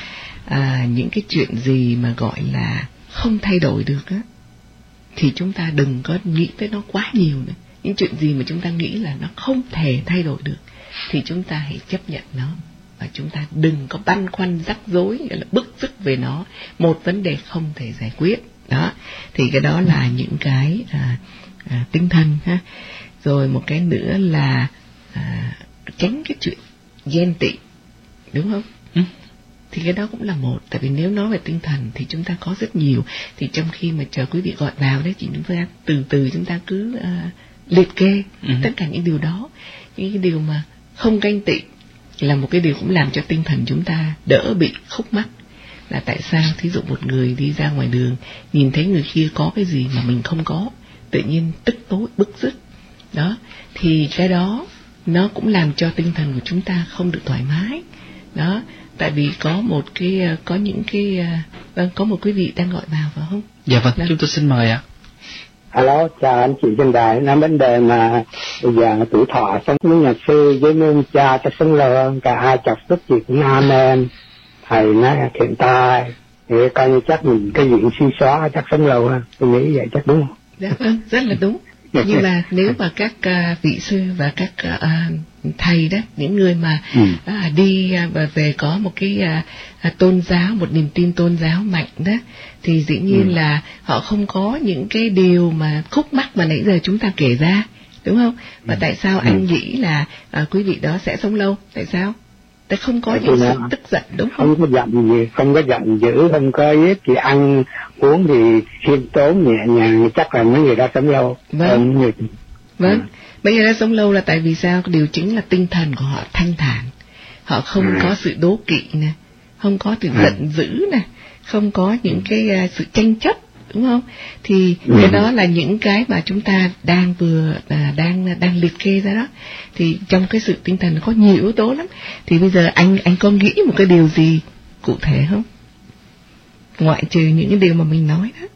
[SPEAKER 5] Những cái chuyện gì mà gọi là không thay đổi được á, thì chúng ta đừng có nghĩ tới nó quá nhiều nữa. Những chuyện gì mà chúng ta nghĩ là nó không thể thay đổi được thì chúng ta hãy chấp nhận nó. Và chúng ta đừng có băn khoăn rắc rối, gọi là bức rứt về nó, một vấn đề không thể giải quyết. Đó, thì cái đó là những cái tinh thần ha. Rồi một cái nữa là tránh cái chuyện ghen tị, đúng không? Thì cái đó cũng là một. Tại vì nếu nói về tinh thần thì chúng ta có rất nhiều. Thì trong khi mà chờ quý vị gọi vào đấy, chúng ta từ từ chúng ta cứ liệt kê tất cả những điều đó. Những cái điều mà không ganh tị là một cái điều cũng làm cho tinh thần chúng ta đỡ bị khúc mắc. Là tại sao thí dụ một người đi ra ngoài đường nhìn thấy người kia có cái gì mà mình không có, tự nhiên tức tối bức rứt. Đó, thì cái đó nó cũng làm cho tinh thần của chúng ta không được thoải mái. Đó, tại vì có những cái có một quý vị đang gọi vào phải không?
[SPEAKER 3] Dạ vâng, chúng tôi xin mời ạ.
[SPEAKER 6] Alo, chào anh chị trên đài. Nói vấn đề mà bây giờ tuổi thọ sống với nhà sư với nương cha cho sống lâu hơn, cả ai chọc tức gì cũng amen. Thầy nói thiện tai thì coi như chắc mình cái diện suy xóa chắc sống lâu hơn. Tôi nghĩ vậy chắc đúng không?
[SPEAKER 5] Dạ vâng, rất là đúng. Nhưng mà nếu mà các vị sư và các thầy đó, những người mà đi và về có một cái tôn giáo, một niềm tin tôn giáo mạnh đó, thì dĩ nhiên là họ không có những cái điều mà khúc mắc mà nãy giờ chúng ta kể ra, đúng không? Và tại sao anh nghĩ là quý vị đó sẽ sống lâu? Tại sao? Để không có những sự tức giận, đúng không?
[SPEAKER 6] Không có giận gì, không có giận dữ, không có giết, thì ăn uống thì khiêm tốn nhẹ nhàng, chắc là mấy người đó sống lâu.
[SPEAKER 5] Vâng. Vâng. Mấy người đó sống lâu là tại vì sao? Điều chính là tinh thần của họ thanh thản, họ không có sự đố kỵ nè, không có sự giận dữ nè, không có những cái sự tranh chấp, đúng không? Thì cái đó là những cái mà chúng ta đang đang liệt kê ra đó. Thì trong cái sự tinh thần có nhiều yếu tố lắm. Thì bây giờ anh có nghĩ một cái điều gì cụ thể không? Ngoại trừ những cái điều mà mình nói đó.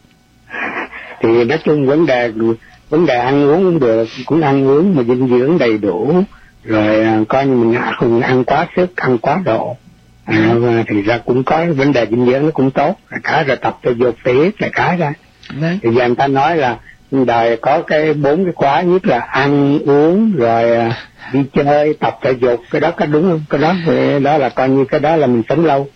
[SPEAKER 6] Thì nói chung vấn đề ăn uống cũng được, cũng ăn uống mà dinh dưỡng đầy đủ, rồi coi như mình không ăn quá sức, ăn quá độ. Thì ra cũng có vấn đề dinh dưỡng nó cũng tốt, là cả rồi tập thể dục thể là cả ra. Thì giờ người ta nói là đời có cái 4 cái khóa, nhất là ăn uống, rồi đi chơi, tập thể dục, cái đó có đúng không? Cái đó là coi như cái đó là mình sống lâu.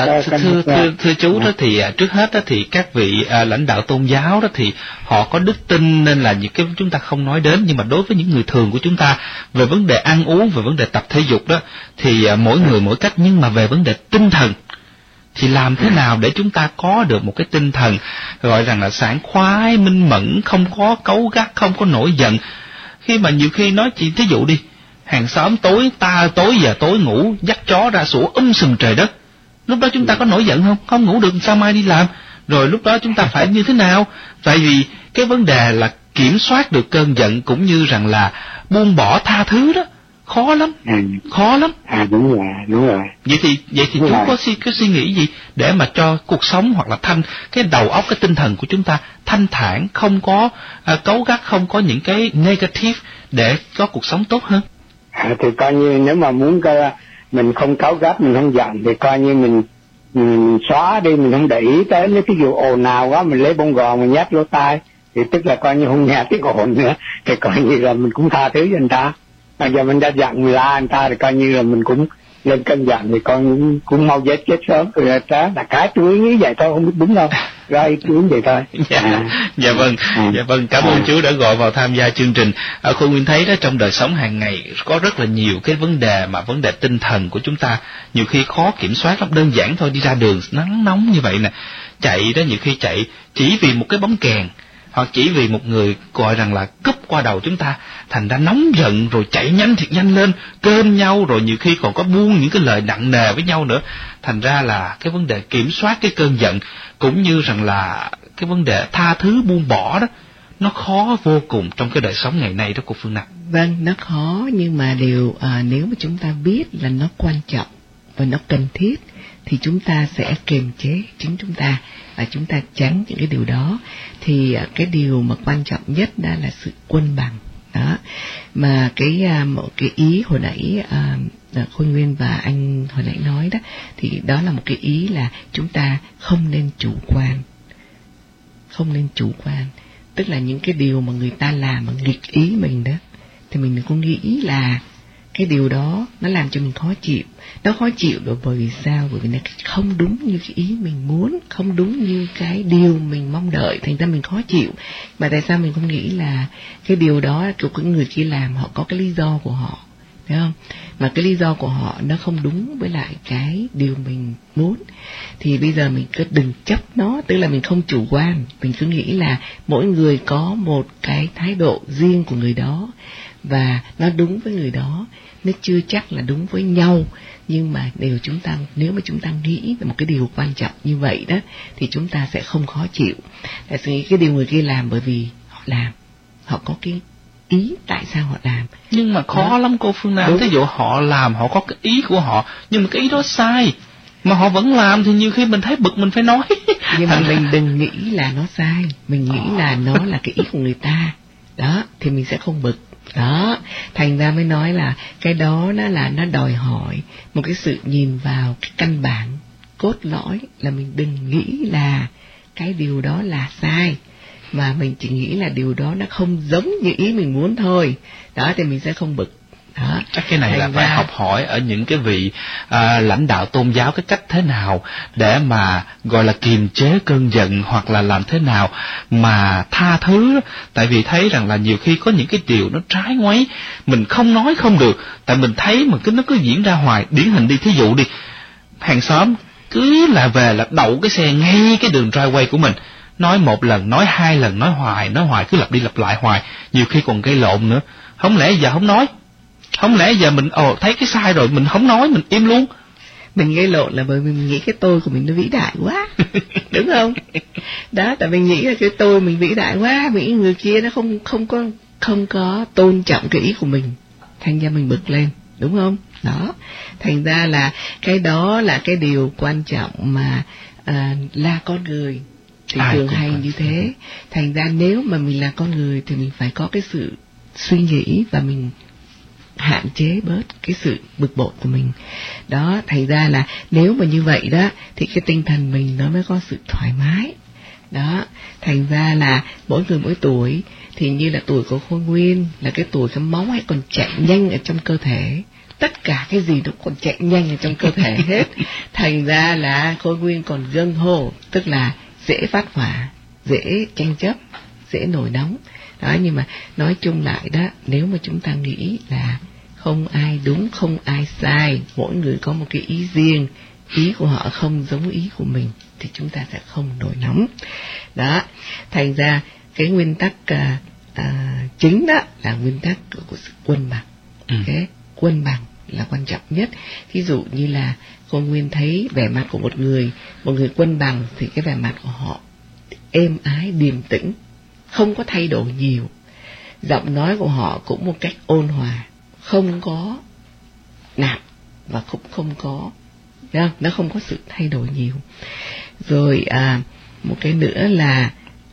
[SPEAKER 3] Thưa chú đó, thì trước hết đó thì các vị lãnh đạo tôn giáo đó thì họ có đức tin, nên là những cái chúng ta không nói đến, nhưng mà đối với những người thường của chúng ta, về vấn đề ăn uống, về vấn đề tập thể dục đó thì mỗi người mỗi cách, nhưng mà về vấn đề tinh thần thì làm thế nào để chúng ta có được một cái tinh thần gọi rằng là sảng khoái, minh mẫn, không có cáu gắt, không có nổi giận. Khi mà nhiều khi nói chị, thí dụ đi, hàng xóm tối giờ tối ngủ dắt chó ra sủa sùm trời đất, lúc đó chúng ta có nổi giận không? Không ngủ được sao mai đi làm? Rồi lúc đó chúng ta phải như thế nào? Tại vì cái vấn đề là kiểm soát được cơn giận, cũng như rằng là buông bỏ tha thứ đó, khó lắm. Khó lắm.
[SPEAKER 6] Đúng rồi.
[SPEAKER 3] Vậy thì chú có suy nghĩ gì để mà cho cuộc sống hoặc là cái đầu óc, cái tinh thần của chúng ta thanh thản, không có cáu gắt, không có những cái negative, để có cuộc sống tốt hơn?
[SPEAKER 6] Thì coi như nếu mà muốn mình không cáu gắt, mình không giận, thì coi như mình xóa đi, mình không để ý tới mấy cái vụ ồn nào quá, mình lấy bông gòn mình nhét lỗ tai, thì tức là coi như không nghe tiếng ồn nữa, thì coi như là mình cũng tha thứ cho người ta. Bây giờ mình đã giận mình la người ta thì coi như là mình cũng lên cơn giận, thì con cũng mau chết sớm, rồi đó là cái chú ý như vậy thôi, không biết đúng không? Rồi chú ý vậy thôi.
[SPEAKER 3] Dạ vâng, cảm ơn chú đã gọi vào tham gia chương trình. Khôi Nguyên thấy đó, trong đời sống hàng ngày có rất là nhiều cái vấn đề tinh thần của chúng ta nhiều khi khó kiểm soát lắm. Đơn giản thôi, đi ra đường nắng nóng như vậy nè, chạy đó, nhiều khi chạy chỉ vì một cái bóng kèn, hoặc chỉ vì một người gọi rằng là cúp qua đầu chúng ta, thành ra nóng giận rồi chạy nhanh thiệt nhanh lên, cơm nhau, rồi nhiều khi còn có buông những cái lời nặng nề với nhau nữa. Thành ra là cái vấn đề kiểm soát cái cơn giận, cũng như rằng là cái vấn đề tha thứ buông bỏ đó, nó khó vô cùng trong cái đời sống ngày nay đó cô Phương Nam.
[SPEAKER 5] Vâng, nó khó, nhưng mà nếu mà chúng ta biết là nó quan trọng và nó cần thiết, thì chúng ta sẽ kiềm chế chính chúng ta, và chúng ta tránh những cái điều đó. Thì cái điều mà quan trọng nhất đó là sự cân bằng đó. Mà một cái ý hồi nãy Khôi Nguyên và anh hồi nãy nói đó, thì đó là một cái ý là chúng ta không nên chủ quan, tức là những cái điều mà người ta làm mà nghịch ý mình đó, thì mình đừng có nghĩ là cái điều đó nó làm cho mình khó chịu. Nó khó chịu bởi vì sao? Bởi vì nó không đúng như cái ý mình muốn, không đúng như cái điều mình mong đợi, thành ra mình khó chịu. Mà tại sao mình không nghĩ là cái điều đó của cái người kia làm, họ có cái lý do của họ, thấy không? Mà cái lý do của họ nó không đúng với lại cái điều mình muốn, thì bây giờ mình cứ đừng chấp nó, tức là mình không chủ quan, mình cứ nghĩ là mỗi người có một cái thái độ riêng của người đó, và nó đúng với người đó, nó chưa chắc là đúng với nhau. Nhưng mà nếu mà chúng ta nghĩ về một cái điều quan trọng như vậy đó, thì chúng ta sẽ không khó chịu. Tại vì cái điều người kia làm bởi vì họ làm, họ có cái ý tại sao họ làm.
[SPEAKER 3] Nhưng mà khó lắm cô Phương Nam. Thí dụ họ làm, họ có cái ý của họ, nhưng mà cái ý đó sai, mà họ vẫn làm, thì nhiều khi mình thấy bực, mình phải nói.
[SPEAKER 5] Nhưng mà mình đừng nghĩ là nó sai, mình nghĩ là nó là cái ý của người ta đó, thì mình sẽ không bực. Đó, thành ra mới nói là cái đó nó đòi hỏi một cái sự nhìn vào cái căn bản, cốt lõi, là mình đừng nghĩ là cái điều đó là sai, mà mình chỉ nghĩ là điều đó nó không giống như ý mình muốn thôi. Đó, thì mình sẽ không bực. Đó.
[SPEAKER 3] Chắc cái này là phải học hỏi ở những cái vị lãnh đạo tôn giáo cái cách thế nào để mà gọi là kiềm chế cơn giận, hoặc là làm thế nào mà tha thứ. Tại vì thấy rằng là nhiều khi có những cái điều nó trái ngoáy, mình không nói không được, tại mình thấy mà nó cứ diễn ra hoài. Điển hình đi, thí dụ đi, hàng xóm cứ là về là đậu cái xe ngay cái đường driveway của mình, nói một lần, nói hai lần, nói hoài, cứ lặp đi lặp lại hoài, nhiều khi còn gây lộn nữa. Không lẽ giờ không nói? Không lẽ giờ mình thấy cái sai rồi mình không nói, mình im luôn?
[SPEAKER 5] Mình gây lộn là bởi vì mình nghĩ cái tôi của mình nó vĩ đại quá. Đúng không? Đó, tại mình nghĩ là cái tôi mình vĩ đại quá, mình nghĩ người kia nó không có tôn trọng cái ý của mình, thành ra mình bực lên, đúng không? Đó, thành ra là cái đó là cái điều quan trọng mà là con người thì thường hay như thế. Thành ra nếu mà mình là con người thì mình phải có cái sự suy nghĩ và mình hạn chế bớt cái sự bực bội của mình. Đó, thành ra là nếu mà như vậy đó thì cái tinh thần mình nó mới có sự thoải mái. Đó, thành ra là mỗi người mỗi tuổi, thì như là tuổi của Khôi Nguyên là cái tuổi cái máu ấy còn chạy nhanh ở trong cơ thể, tất cả cái gì nó còn chạy nhanh ở trong cơ thể hết. Thành ra là Khôi Nguyên còn gân hồ, tức là dễ phát hỏa, dễ tranh chấp, dễ nổi nóng. Đó, nhưng mà nói chung lại đó, nếu mà chúng ta nghĩ là không ai đúng, không ai sai, mỗi người có một cái ý riêng, ý của họ không giống ý của mình, thì chúng ta sẽ không nổi nóng. Đó, thành ra cái nguyên tắc chính đó là nguyên tắc của sự cân bằng. Okay? Cân bằng là quan trọng nhất. Ví dụ như là Khôi Nguyên thấy vẻ mặt của một người cân bằng thì cái vẻ mặt của họ êm ái, điềm tĩnh, không có thay đổi nhiều. Giọng nói của họ cũng một cách ôn hòa, không có nạt và cũng không có, nó không có sự thay đổi nhiều. Rồi một cái nữa là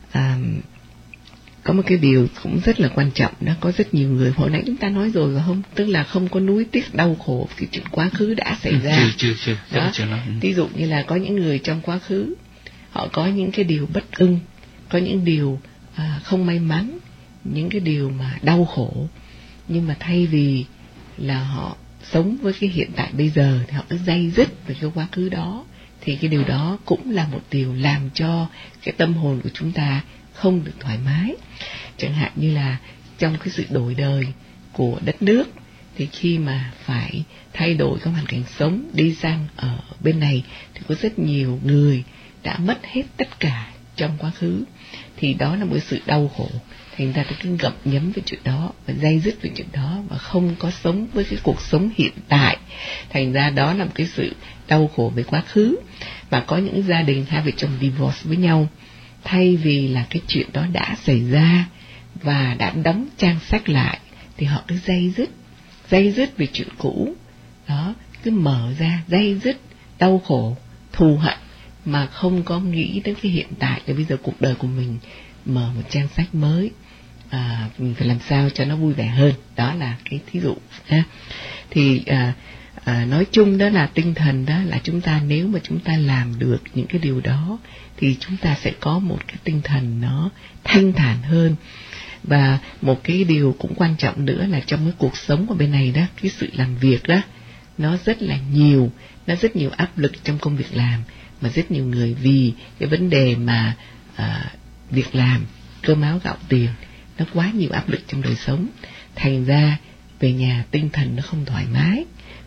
[SPEAKER 5] có một cái điều cũng rất là quan trọng đó, có rất nhiều người, hồi nãy chúng ta nói rồi phải không, tức là không có nuối tiếc đau khổ cái chuyện quá khứ đã xảy ra. Chưa nói. Ví dụ như là có những người trong quá khứ họ có những cái điều bất ưng, có những điều không may mắn, những cái điều mà đau khổ, nhưng mà thay vì là họ sống với cái hiện tại bây giờ thì họ cứ day dứt về cái quá khứ đó, thì cái điều đó cũng là một điều làm cho cái tâm hồn của chúng ta không được thoải mái. Chẳng hạn như là trong cái sự đổi đời của đất nước, thì khi mà phải thay đổi cái hoàn cảnh sống, đi sang ở bên này, thì có rất nhiều người đã mất hết tất cả trong quá khứ, thì đó là một sự đau khổ. Thành ra cứ gặm nhấm về chuyện đó và day dứt về chuyện đó và không có sống với cái cuộc sống hiện tại. Thành ra đó là một cái sự đau khổ về quá khứ. Và có những gia đình hai vợ chồng divorce với nhau, thay vì là cái chuyện đó đã xảy ra và đã đóng trang sách lại, thì họ cứ day dứt về chuyện cũ đó, cứ mở ra day dứt, đau khổ, thù hận, mà không có nghĩ đến cái hiện tại là bây giờ cuộc đời của mình mở một trang sách mới, mình phải làm sao cho nó vui vẻ hơn. Đó là cái thí dụ ha. Thì nói chung đó là tinh thần đó là chúng ta, nếu mà chúng ta làm được những cái điều đó thì chúng ta sẽ có một cái tinh thần nó thanh thản hơn. Và một cái điều cũng quan trọng nữa là trong cái cuộc sống ở bên này đó, cái sự làm việc đó nó rất là nhiều, nó rất nhiều áp lực trong công việc làm, mà rất nhiều người vì cái vấn đề mà việc làm, cơm áo gạo tiền, nó quá nhiều áp lực trong đời sống, thành ra về nhà tinh thần nó không thoải mái,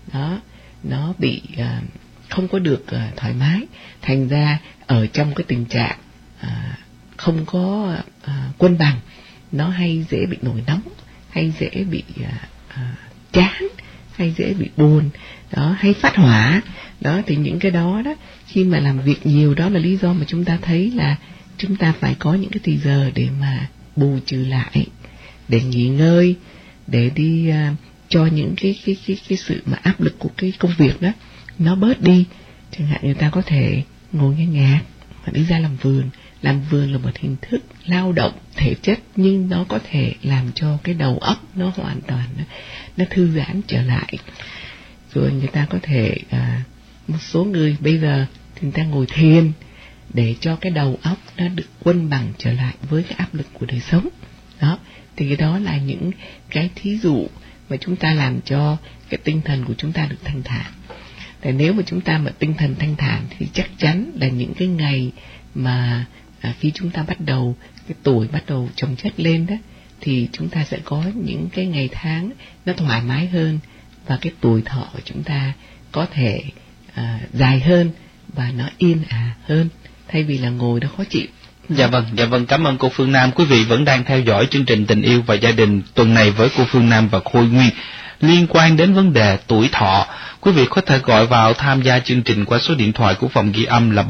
[SPEAKER 5] nó bị không có được thoải mái, thành ra ở trong cái tình trạng không có cân bằng, nó hay dễ bị nổi nóng, hay dễ bị chán, hay dễ bị buồn, đó, hay phát hỏa. Đó, thì những cái đó đó, khi mà làm việc nhiều, đó là lý do mà chúng ta thấy là chúng ta phải có những cái thời giờ để mà bù trừ lại, để nghỉ ngơi, để đi cho những cái sự mà áp lực của cái công việc đó nó bớt đi. Chẳng hạn người ta có thể ngồi nghe nhạc và đi ra làm vườn. Làm vườn là một hình thức lao động thể chất, nhưng nó có thể làm cho cái đầu óc nó hoàn toàn nó thư giãn trở lại. Rồi người ta có thể một số người bây giờ thì người ta ngồi thiền để cho cái đầu óc nó được cân bằng trở lại với cái áp lực của đời sống. Đó, thì cái đó là những cái thí dụ mà chúng ta làm cho cái tinh thần của chúng ta được thanh thản.แต่nếu mà chúng ta mà tinh thần thanh thản thì chắc chắn là những cái ngày mà khi chúng ta bắt đầu, cái tuổi bắt đầu chồng chất lên đó, thì chúng ta sẽ có những cái ngày tháng nó thoải mái hơn, và cái tuổi thọ của chúng ta có thể dài hơn và nó yên ả hơn, thay vì là ngồi đó khó chịu.
[SPEAKER 3] Dạ vâng, cảm ơn cô Phương Nam. Quý vị vẫn đang theo dõi chương trình Tình Yêu và Gia Đình tuần này với cô Phương Nam và Khôi Nguyên, liên quan đến vấn đề tuổi thọ. Quý vị có thể gọi vào tham gia chương trình qua số điện thoại của phòng ghi âm là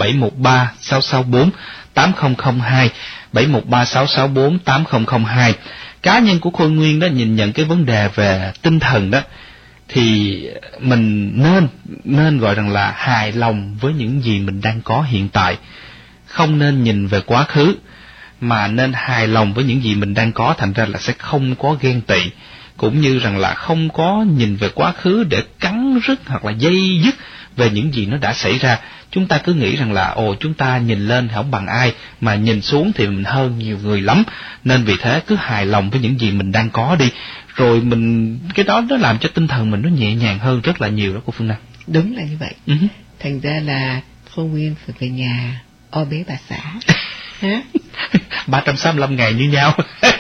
[SPEAKER 3] 713-664-8002, 713-664-8002. Cá nhân của Khôi Nguyên đó nhìn nhận cái vấn đề về tinh thần đó, thì mình nên gọi rằng là hài lòng với những gì mình đang có hiện tại, không nên nhìn về quá khứ, mà nên hài lòng với những gì mình đang có, thành ra là sẽ không có ghen tị, cũng như rằng là không có nhìn về quá khứ để cắn rứt hoặc là dây dứt về những gì nó đã xảy ra. Chúng ta cứ nghĩ rằng là chúng ta nhìn lên thì không bằng ai, mà nhìn xuống thì mình hơn nhiều người lắm. Nên vì thế cứ hài lòng với những gì mình đang có đi, rồi mình cái đó nó làm cho tinh thần mình nó nhẹ nhàng hơn rất là nhiều đó cô Phương Nam.
[SPEAKER 5] Đúng là như vậy. Thành ra là Khôi Nguyên phải về nhà o bế bà xã.
[SPEAKER 3] 365 ngày như nhau.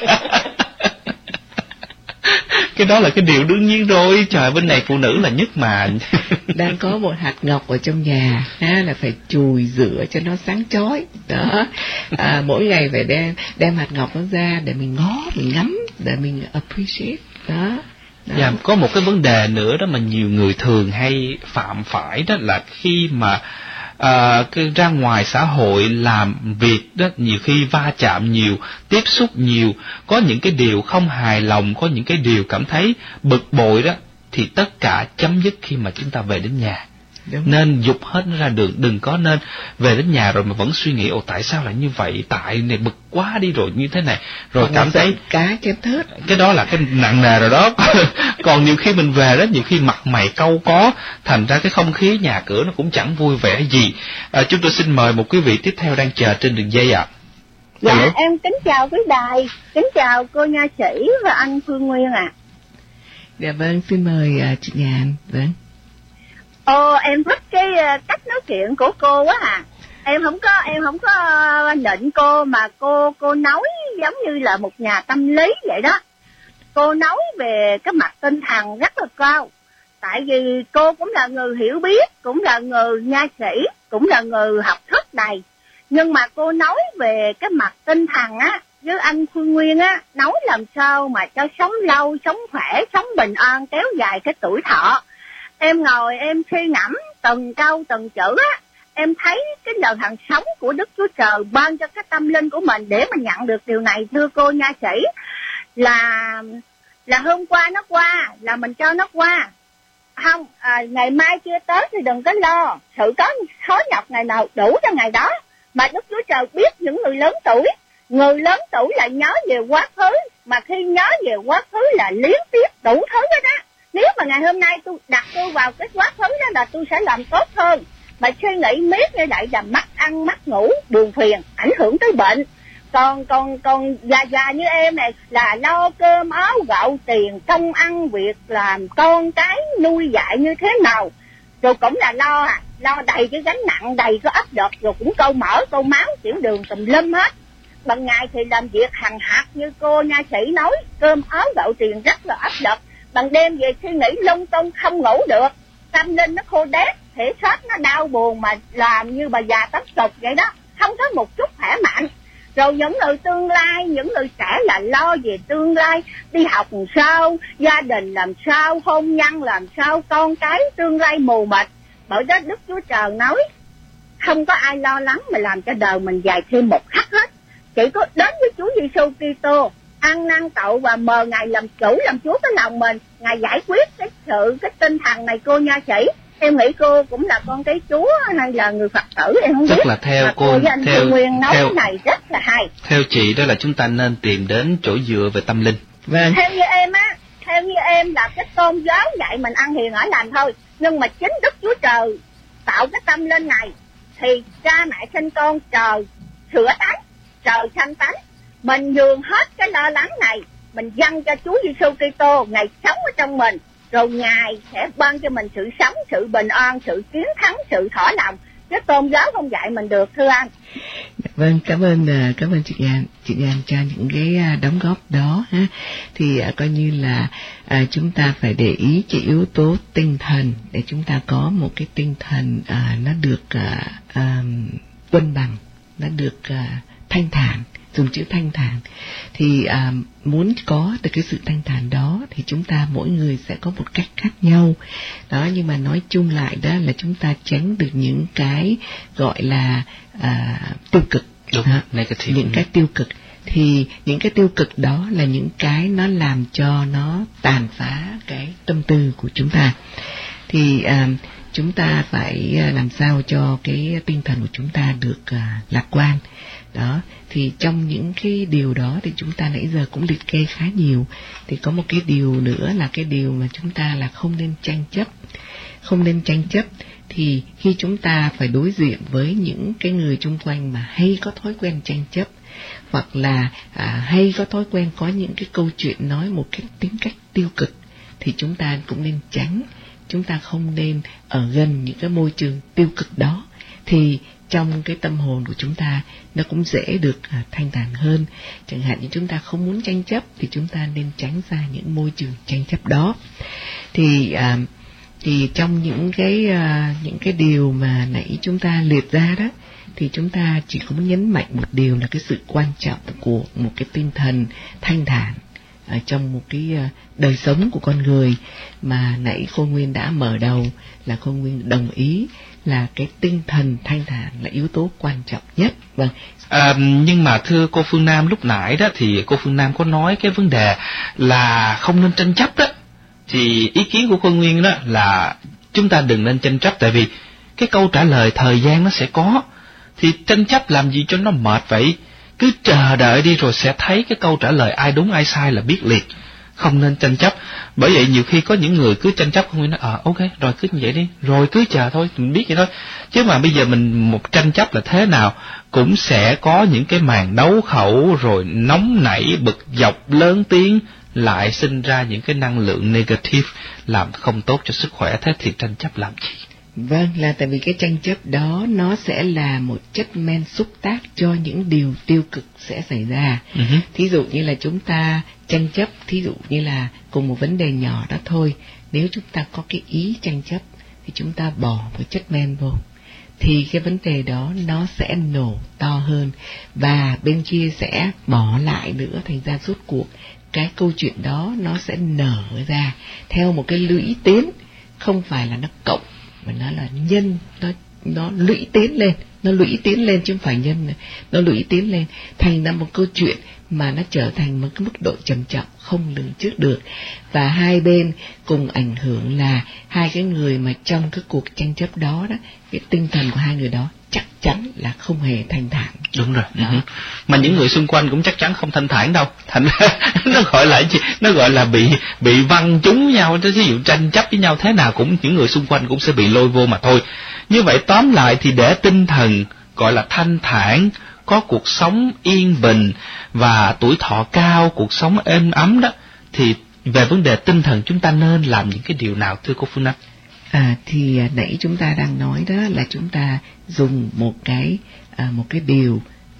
[SPEAKER 3] Cái đó là cái điều đương nhiên rồi. Trời, bên này phụ nữ là nhất mà.
[SPEAKER 5] Đang có một hạt ngọc ở trong nhà là phải chùi rửa cho nó sáng chói đó. Mỗi ngày phải đem hạt ngọc nó ra để mình ngó, mình ngắm, để mình appreciate đó.
[SPEAKER 3] Dạ, có một cái vấn đề nữa đó mà nhiều người thường hay phạm phải, đó là khi mà ra ngoài xã hội làm việc đó, nhiều khi va chạm nhiều, tiếp xúc nhiều, có những cái điều không hài lòng, có những cái điều cảm thấy bực bội đó, thì tất cả chấm dứt khi mà chúng ta về đến nhà. Đúng. Nên dục hết nó ra đường, đừng có nên về đến nhà rồi mà vẫn suy nghĩ tại sao lại như vậy, tại này bực quá đi rồi như thế này, rồi cảm thấy
[SPEAKER 5] cá chém thớt,
[SPEAKER 3] cái đó là cái nặng nề rồi đó. Còn nhiều khi mình về đó, nhiều khi mặt mày cau có, thành ra cái không khí nhà cửa nó cũng chẳng vui vẻ gì. Chúng tôi xin mời một quý vị tiếp theo đang chờ trên đường dây ạ.
[SPEAKER 7] Dạ, hello. Em kính chào quý đài, kính chào cô nha sĩ và anh Phương Nguyên ạ.
[SPEAKER 5] Dạ vâng, xin mời chị Nhàn. Vâng.
[SPEAKER 7] Em thích cái cách nói chuyện của cô quá à. Em không có nịnh cô, mà cô nói giống như là một nhà tâm lý vậy đó. Cô nói về cái mặt tinh thần rất là cao. Tại vì cô cũng là người hiểu biết, cũng là người nha sĩ, cũng là người học thức này. Nhưng mà cô nói về cái mặt tinh thần á, với anh Phương Nguyên á, nói làm sao mà cho sống lâu, sống khỏe, sống bình an, kéo dài cái tuổi thọ. Em ngồi em suy ngẫm từng câu từng chữ á, em thấy cái lời hằng sống của Đức Chúa Trời ban cho cái tâm linh của mình để mà nhận được điều này, thưa cô nha sĩ, là hôm qua nó qua là mình cho nó qua. Không, ngày mai chưa tới thì đừng có lo, sự có khó nhọc ngày nào đủ cho ngày đó. Mà Đức Chúa Trời biết những người lớn tuổi là nhớ về quá khứ, mà khi nhớ về quá khứ là liên tiếp đủ thứ đó đó. Nếu mà ngày hôm nay tôi đặt tôi vào cái quá khứ đó là tôi sẽ làm tốt hơn. Mà suy nghĩ miết như vậy là mất ăn, mất ngủ, buồn phiền, ảnh hưởng tới bệnh. Còn già như em này là lo cơm áo gạo tiền, công ăn việc làm, con cái nuôi dạy như thế nào. Rồi cũng là lo đầy cái gánh nặng, đầy cái áp lực, rồi cũng câu mỡ, câu máu, tiểu đường tùm lum hết. Ban ngày thì làm việc hằng hạt như cô nha sĩ nói, cơm áo gạo tiền rất là áp lực. Bằng đêm về suy nghĩ lung tung không ngủ được, tâm linh nó khô đét, thể xác nó đau buồn, mà làm như bà già tóc sụp vậy đó, không có một chút khỏe mạnh. Rồi những người tương lai, những người trẻ là lo về tương lai, đi học làm sao, gia đình làm sao, hôn nhân làm sao, con cái tương lai mù mịt. Bởi đó Đức Chúa Trời nói không có ai lo lắng mà làm cho đời mình dài thêm một khắc hết. Chỉ có đến với Chúa Giêsu Kitô ăn năn tội và mời Ngài làm chủ, làm Chúa cái lòng mình, Ngài giải quyết cái tinh thần này cô nha sĩ. Em nghĩ cô cũng là con cái Chúa hay là người Phật tử em không biết.
[SPEAKER 3] Tức là theo cô
[SPEAKER 7] theo Nguyên nói cái này rất là hay.
[SPEAKER 3] Theo chị đó là chúng ta nên tìm đến chỗ dựa về tâm linh.
[SPEAKER 5] Vâng.
[SPEAKER 7] Theo như em là cái tôn giáo dạy mình ăn hiền ở lành thôi, nhưng mà chính Đức Chúa Trời tạo cái tâm linh này thì cha mẹ sinh con, trời sửa tánh, trời sanh tánh. Mình nhường hết cái lo lắng này mình dâng cho Chúa Giêsu Kitô, Ngài sống ở trong mình, rồi Ngài sẽ ban cho mình sự sống, sự bình an, sự chiến thắng, sự thỏa lòng. Chứ tôn giáo không dạy mình được, thưa anh.
[SPEAKER 5] Vâng, cảm ơn chị An cho những cái đóng góp đó ha. Thì coi như là chúng ta phải để ý cái yếu tố tinh thần để chúng ta có một cái tinh thần nó được cân bằng, nó được thanh thản, dùng chữ thanh thản. Thì muốn có được cái sự thanh thản đó thì chúng ta mỗi người sẽ có một cách khác nhau đó, nhưng mà nói chung lại đó là chúng ta tránh được những cái gọi là tiêu cực.
[SPEAKER 3] Đúng, negative.
[SPEAKER 5] Những cái tiêu cực, thì những cái tiêu cực đó là những cái nó làm cho nó tàn phá cái tâm tư của chúng ta. Thì chúng ta phải làm sao cho cái tinh thần của chúng ta được lạc quan. Đó, thì trong những cái điều đó thì chúng ta nãy giờ cũng liệt kê khá nhiều. Thì có một cái điều nữa là cái điều mà chúng ta là không nên tranh chấp. Không nên tranh chấp. Thì khi chúng ta phải đối diện với những cái người chung quanh mà hay có thói quen tranh chấp, hoặc là hay có thói quen có những cái câu chuyện nói một cái tính cách tiêu cực, thì chúng ta cũng nên tránh. Chúng ta không nên ở gần những cái môi trường tiêu cực đó. Thì trong cái tâm hồn của chúng ta nó cũng dễ được thanh thản hơn. Chẳng hạn như chúng ta không muốn tranh chấp thì chúng ta nên tránh ra những môi trường tranh chấp đó. Thì trong những cái điều mà nãy chúng ta liệt ra đó, thì chúng ta chỉ có nhấn mạnh một điều là cái sự quan trọng của một cái tinh thần thanh thản ở trong một cái đời sống của con người, mà nãy Khôi Nguyên đã mở đầu là Khôi Nguyên đồng ý là cái tinh thần thanh thản là yếu tố quan trọng nhất. Vâng.
[SPEAKER 3] Nhưng mà thưa cô Phương Nam, lúc nãy đó thì cô Phương Nam có nói cái vấn đề là không nên tranh chấp đó. Thì ý kiến của Khôi Nguyên đó là chúng ta đừng nên tranh chấp, tại vì cái câu trả lời thời gian nó sẽ có. Thì tranh chấp làm gì cho nó mệt vậy? Cứ chờ đợi đi rồi sẽ thấy cái câu trả lời ai đúng ai sai là biết liền. Không nên tranh chấp. Bởi vậy nhiều khi có những người cứ tranh chấp, Khôi Nguyên nói ok rồi cứ như vậy đi, rồi cứ chờ thôi, mình biết vậy thôi. Chứ mà bây giờ mình một tranh chấp là thế nào cũng sẽ có những cái màn đấu khẩu, rồi nóng nảy bực dọc lớn tiếng, lại sinh ra những cái năng lượng negative làm không tốt cho sức khỏe. Thế thì tranh chấp làm gì?
[SPEAKER 5] Vâng, là tại vì cái tranh chấp đó nó sẽ là một chất men xúc tác cho những điều tiêu cực sẽ xảy ra. Thí dụ như là chúng ta tranh chấp, thí dụ như là cùng một vấn đề nhỏ đó thôi, nếu chúng ta có cái ý tranh chấp thì chúng ta bỏ một chất men vô, thì cái vấn đề đó nó sẽ nổ to hơn, và bên kia sẽ bỏ lại nữa. Thành ra rốt cuộc cái câu chuyện đó nó sẽ nở ra theo một cái lũy tiến, không phải là nó cộng mà nó là nhân, nó lũy tiến lên chứ không phải nhân nữa. Nó lũy tiến lên thành ra một câu chuyện mà nó trở thành một cái mức độ trầm trọng không lường trước được. Và hai bên cùng ảnh hưởng là hai cái người mà trong cái cuộc tranh chấp đó đó, cái tinh thần của hai người đó chắc chắn là không hề thanh thản.
[SPEAKER 3] Đúng rồi. Mà những người xung quanh cũng chắc chắn không thanh thản đâu. Thành ra nó gọi là gì? Nó gọi là bị văng trúng nhau. Ví dụ tranh chấp với nhau thế nào cũng những người xung quanh cũng sẽ bị lôi vô mà thôi. Như vậy tóm lại thì để tinh thần gọi là thanh thản, có cuộc sống yên bình và tuổi thọ cao, cuộc sống êm ấm đó, thì về vấn đề tinh thần chúng ta nên làm những cái điều nào thưa cô Phương Nam?
[SPEAKER 5] Thì nãy chúng ta đang nói đó là chúng ta dùng một cái điều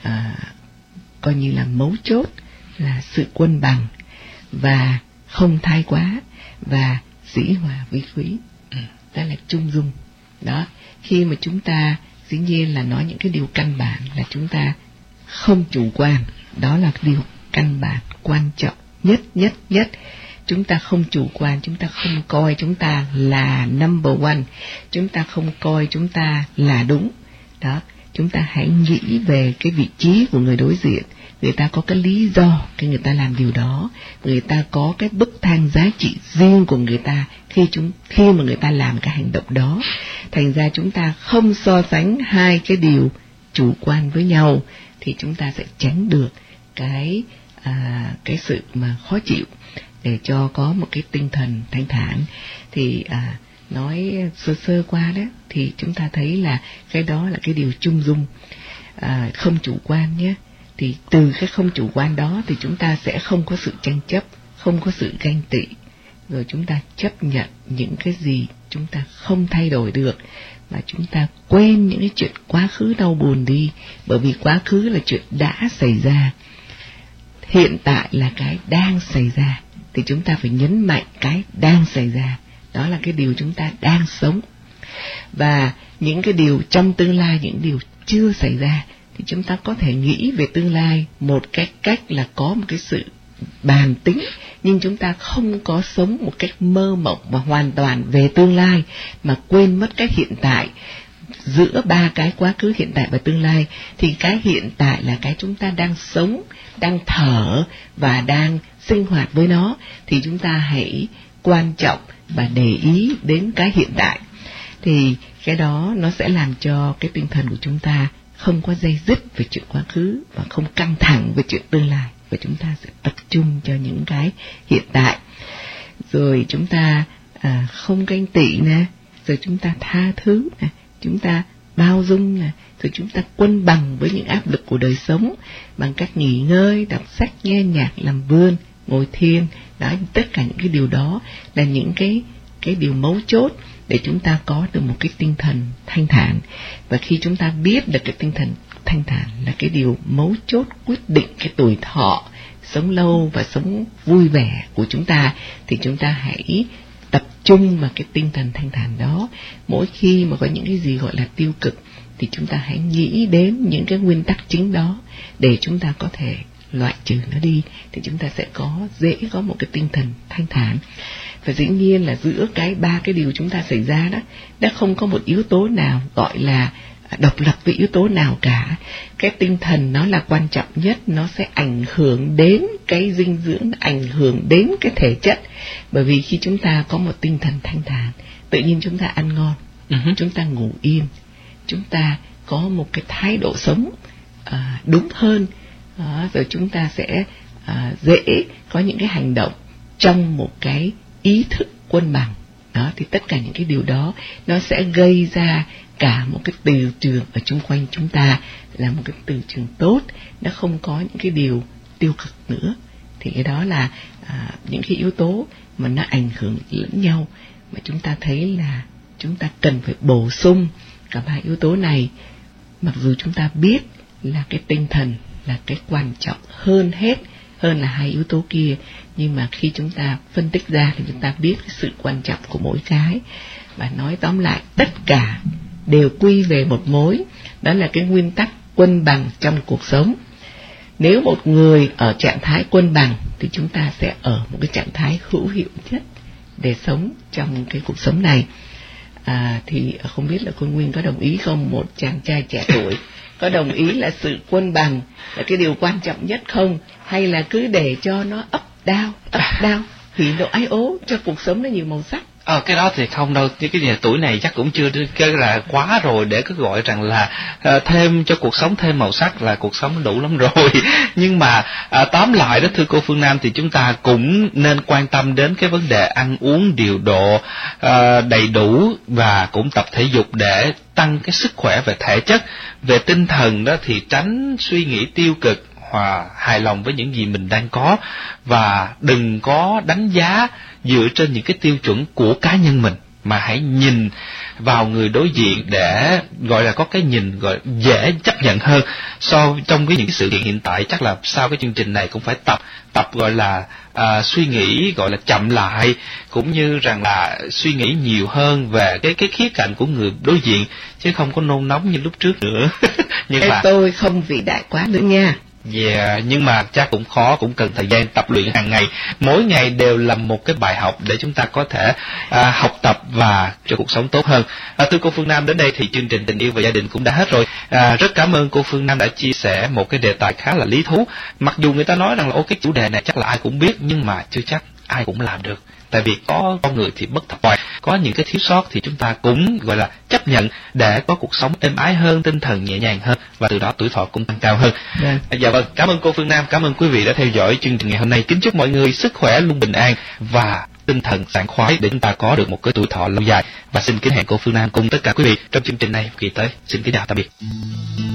[SPEAKER 5] coi như là mấu chốt là sự cân bằng và không thái quá và dĩ hòa vi quý. Đó là trung dung. Đó, khi mà chúng ta dĩ nhiên là nói những cái điều căn bản là chúng ta không chủ quan, đó là điều căn bản quan trọng nhất. Chúng ta không chủ quan, chúng ta không coi chúng ta là number one, chúng ta không coi chúng ta là đúng. Đó, chúng ta hãy nghĩ về cái vị trí của người đối diện. Người ta có cái lý do khi người ta làm điều đó, người ta có cái bức thang giá trị riêng của người ta khi mà người ta làm cái hành động đó. Thành ra chúng ta không so sánh hai cái điều chủ quan với nhau thì chúng ta sẽ tránh được cái sự mà khó chịu, để cho có một cái tinh thần thanh thản. Thì nói sơ qua đó thì chúng ta thấy là cái đó là cái điều trung dung, không chủ quan nhé. Thì từ cái không chủ quan đó thì chúng ta sẽ không có sự tranh chấp, không có sự ganh tị, rồi chúng ta chấp nhận những cái gì chúng ta không thay đổi được, mà chúng ta quên những cái chuyện quá khứ đau buồn đi, bởi vì quá khứ là chuyện đã xảy ra. Hiện tại là cái đang xảy ra, thì chúng ta phải nhấn mạnh cái đang xảy ra, đó là cái điều chúng ta đang sống. Và những cái điều trong tương lai, những điều chưa xảy ra, thì chúng ta có thể nghĩ về tương lai một cách là có một cái sự bàn tính, nhưng chúng ta không có sống một cách mơ mộng và hoàn toàn về tương lai, mà quên mất cái hiện tại. Giữa ba cái quá khứ, hiện tại và tương lai, thì cái hiện tại là cái chúng ta đang sống, đang thở và đang sinh hoạt với nó, thì chúng ta hãy quan trọng và để ý đến cái hiện tại. Thì cái đó nó sẽ làm cho cái tinh thần của chúng ta không có dây dứt về chuyện quá khứ và không căng thẳng về chuyện tương lai, và chúng ta sẽ tập trung cho những cái hiện tại. Rồi chúng ta không ganh tị nè, rồi chúng ta tha thứ nè, chúng ta bao dung nè, rồi chúng ta cân bằng với những áp lực của đời sống bằng cách nghỉ ngơi, đọc sách, nghe nhạc, làm vườn, ngồi thiền. Đó, tất cả những cái điều đó là những cái điều mấu chốt để chúng ta có được một cái tinh thần thanh thản. Và khi chúng ta biết được cái tinh thần thanh thản là cái điều mấu chốt quyết định cái tuổi thọ, sống lâu và sống vui vẻ của chúng ta, thì chúng ta hãy tập trung vào cái tinh thần thanh thản đó. Mỗi khi mà có những cái gì gọi là tiêu cực, thì chúng ta hãy nghĩ đến những cái nguyên tắc chính đó để chúng ta có thể loại trừ nó đi, thì chúng ta sẽ dễ có một cái tinh thần thanh thản. Và dĩ nhiên là giữa ba cái điều chúng ta xảy ra đó, đã không có một yếu tố nào gọi là độc lập với yếu tố nào cả. Cái tinh thần nó là quan trọng nhất, nó sẽ ảnh hưởng đến cái dinh dưỡng, ảnh hưởng đến cái thể chất. Bởi vì khi chúng ta có một tinh thần thanh thản, tự nhiên chúng ta ăn ngon, chúng ta ngủ yên, chúng ta có một cái thái độ sống đúng hơn, rồi chúng ta sẽ dễ có những cái hành động trong một cái ý thức cân bằng. Đó, thì tất cả những cái điều đó nó sẽ gây ra cả một cái từ trường ở chung quanh chúng ta là một cái từ trường tốt, nó không có những cái điều tiêu cực nữa. Thì cái đó là những cái yếu tố mà nó ảnh hưởng lẫn nhau, mà chúng ta thấy là chúng ta cần phải bổ sung cả ba yếu tố này. Mặc dù chúng ta biết là cái tinh thần là cái quan trọng hơn hết, hơn là hai yếu tố kia, nhưng mà khi chúng ta phân tích ra thì chúng ta biết cái sự quan trọng của mỗi cái. Và nói tóm lại, tất cả đều quy về một mối, đó là cái nguyên tắc cân bằng trong cuộc sống. Nếu một người ở trạng thái cân bằng thì chúng ta sẽ ở một cái trạng thái hữu hiệu nhất để sống trong cái cuộc sống này. Thì không biết là cô Nguyên có đồng ý không, một chàng trai trẻ tuổi có đồng ý là sự cân bằng là cái điều quan trọng nhất không, hay là cứ để cho nó ấp đao hỉ nộ ái ố cho cuộc sống nó nhiều màu sắc?
[SPEAKER 3] Cái đó thì không đâu, cái tuổi này chắc cũng chưa là quá rồi để cứ gọi rằng là thêm cho cuộc sống thêm màu sắc, là cuộc sống đủ lắm rồi. Nhưng mà tóm lại đó thưa cô Phương Nam, thì chúng ta cũng nên quan tâm đến cái vấn đề ăn uống điều độ đầy đủ, và cũng tập thể dục để tăng cái sức khỏe về thể chất. Về tinh thần đó thì tránh suy nghĩ tiêu cực, và hài lòng với những gì mình đang có, và đừng có đánh giá dựa trên những cái tiêu chuẩn của cá nhân mình, mà hãy nhìn vào người đối diện để gọi là có cái nhìn gọi dễ chấp nhận hơn. Trong những cái sự kiện hiện tại, chắc là sau cái chương trình này cũng phải tập gọi là suy nghĩ gọi là chậm lại, cũng như rằng là suy nghĩ nhiều hơn về cái khía cạnh của người đối diện, chứ không có nôn nóng như lúc trước nữa. Nhưng mà
[SPEAKER 5] tôi không vĩ đại quá nữa nha.
[SPEAKER 3] Nhưng mà chắc cũng khó, cũng cần thời gian tập luyện hàng ngày. Mỗi ngày đều là một cái bài học để chúng ta có thể học tập và cho cuộc sống tốt hơn. Thưa cô Phương Nam, đến đây thì chương trình Tình Yêu và Gia Đình cũng đã hết rồi. Rất cảm ơn cô Phương Nam đã chia sẻ một cái đề tài khá là lý thú. Mặc dù người ta nói rằng là cái chủ đề này chắc là ai cũng biết, nhưng mà chưa chắc ai cũng làm được. Tại vì có con người thì bất thập có những cái thiếu sót, thì chúng ta cũng gọi là chấp nhận để có cuộc sống êm ái hơn, tinh thần nhẹ nhàng hơn, và từ đó tuổi thọ cũng tăng cao hơn. Dạ vâng, cảm ơn cô Phương Nam, cảm ơn quý vị đã theo dõi chương trình ngày hôm nay. Kính chúc mọi người sức khỏe luôn bình an và tinh thần sảng khoái để chúng ta có được một cái tuổi thọ lâu dài. Và xin kính hẹn cô Phương Nam cùng tất cả quý vị trong chương trình này kỳ tới. Xin kính chào tạm biệt.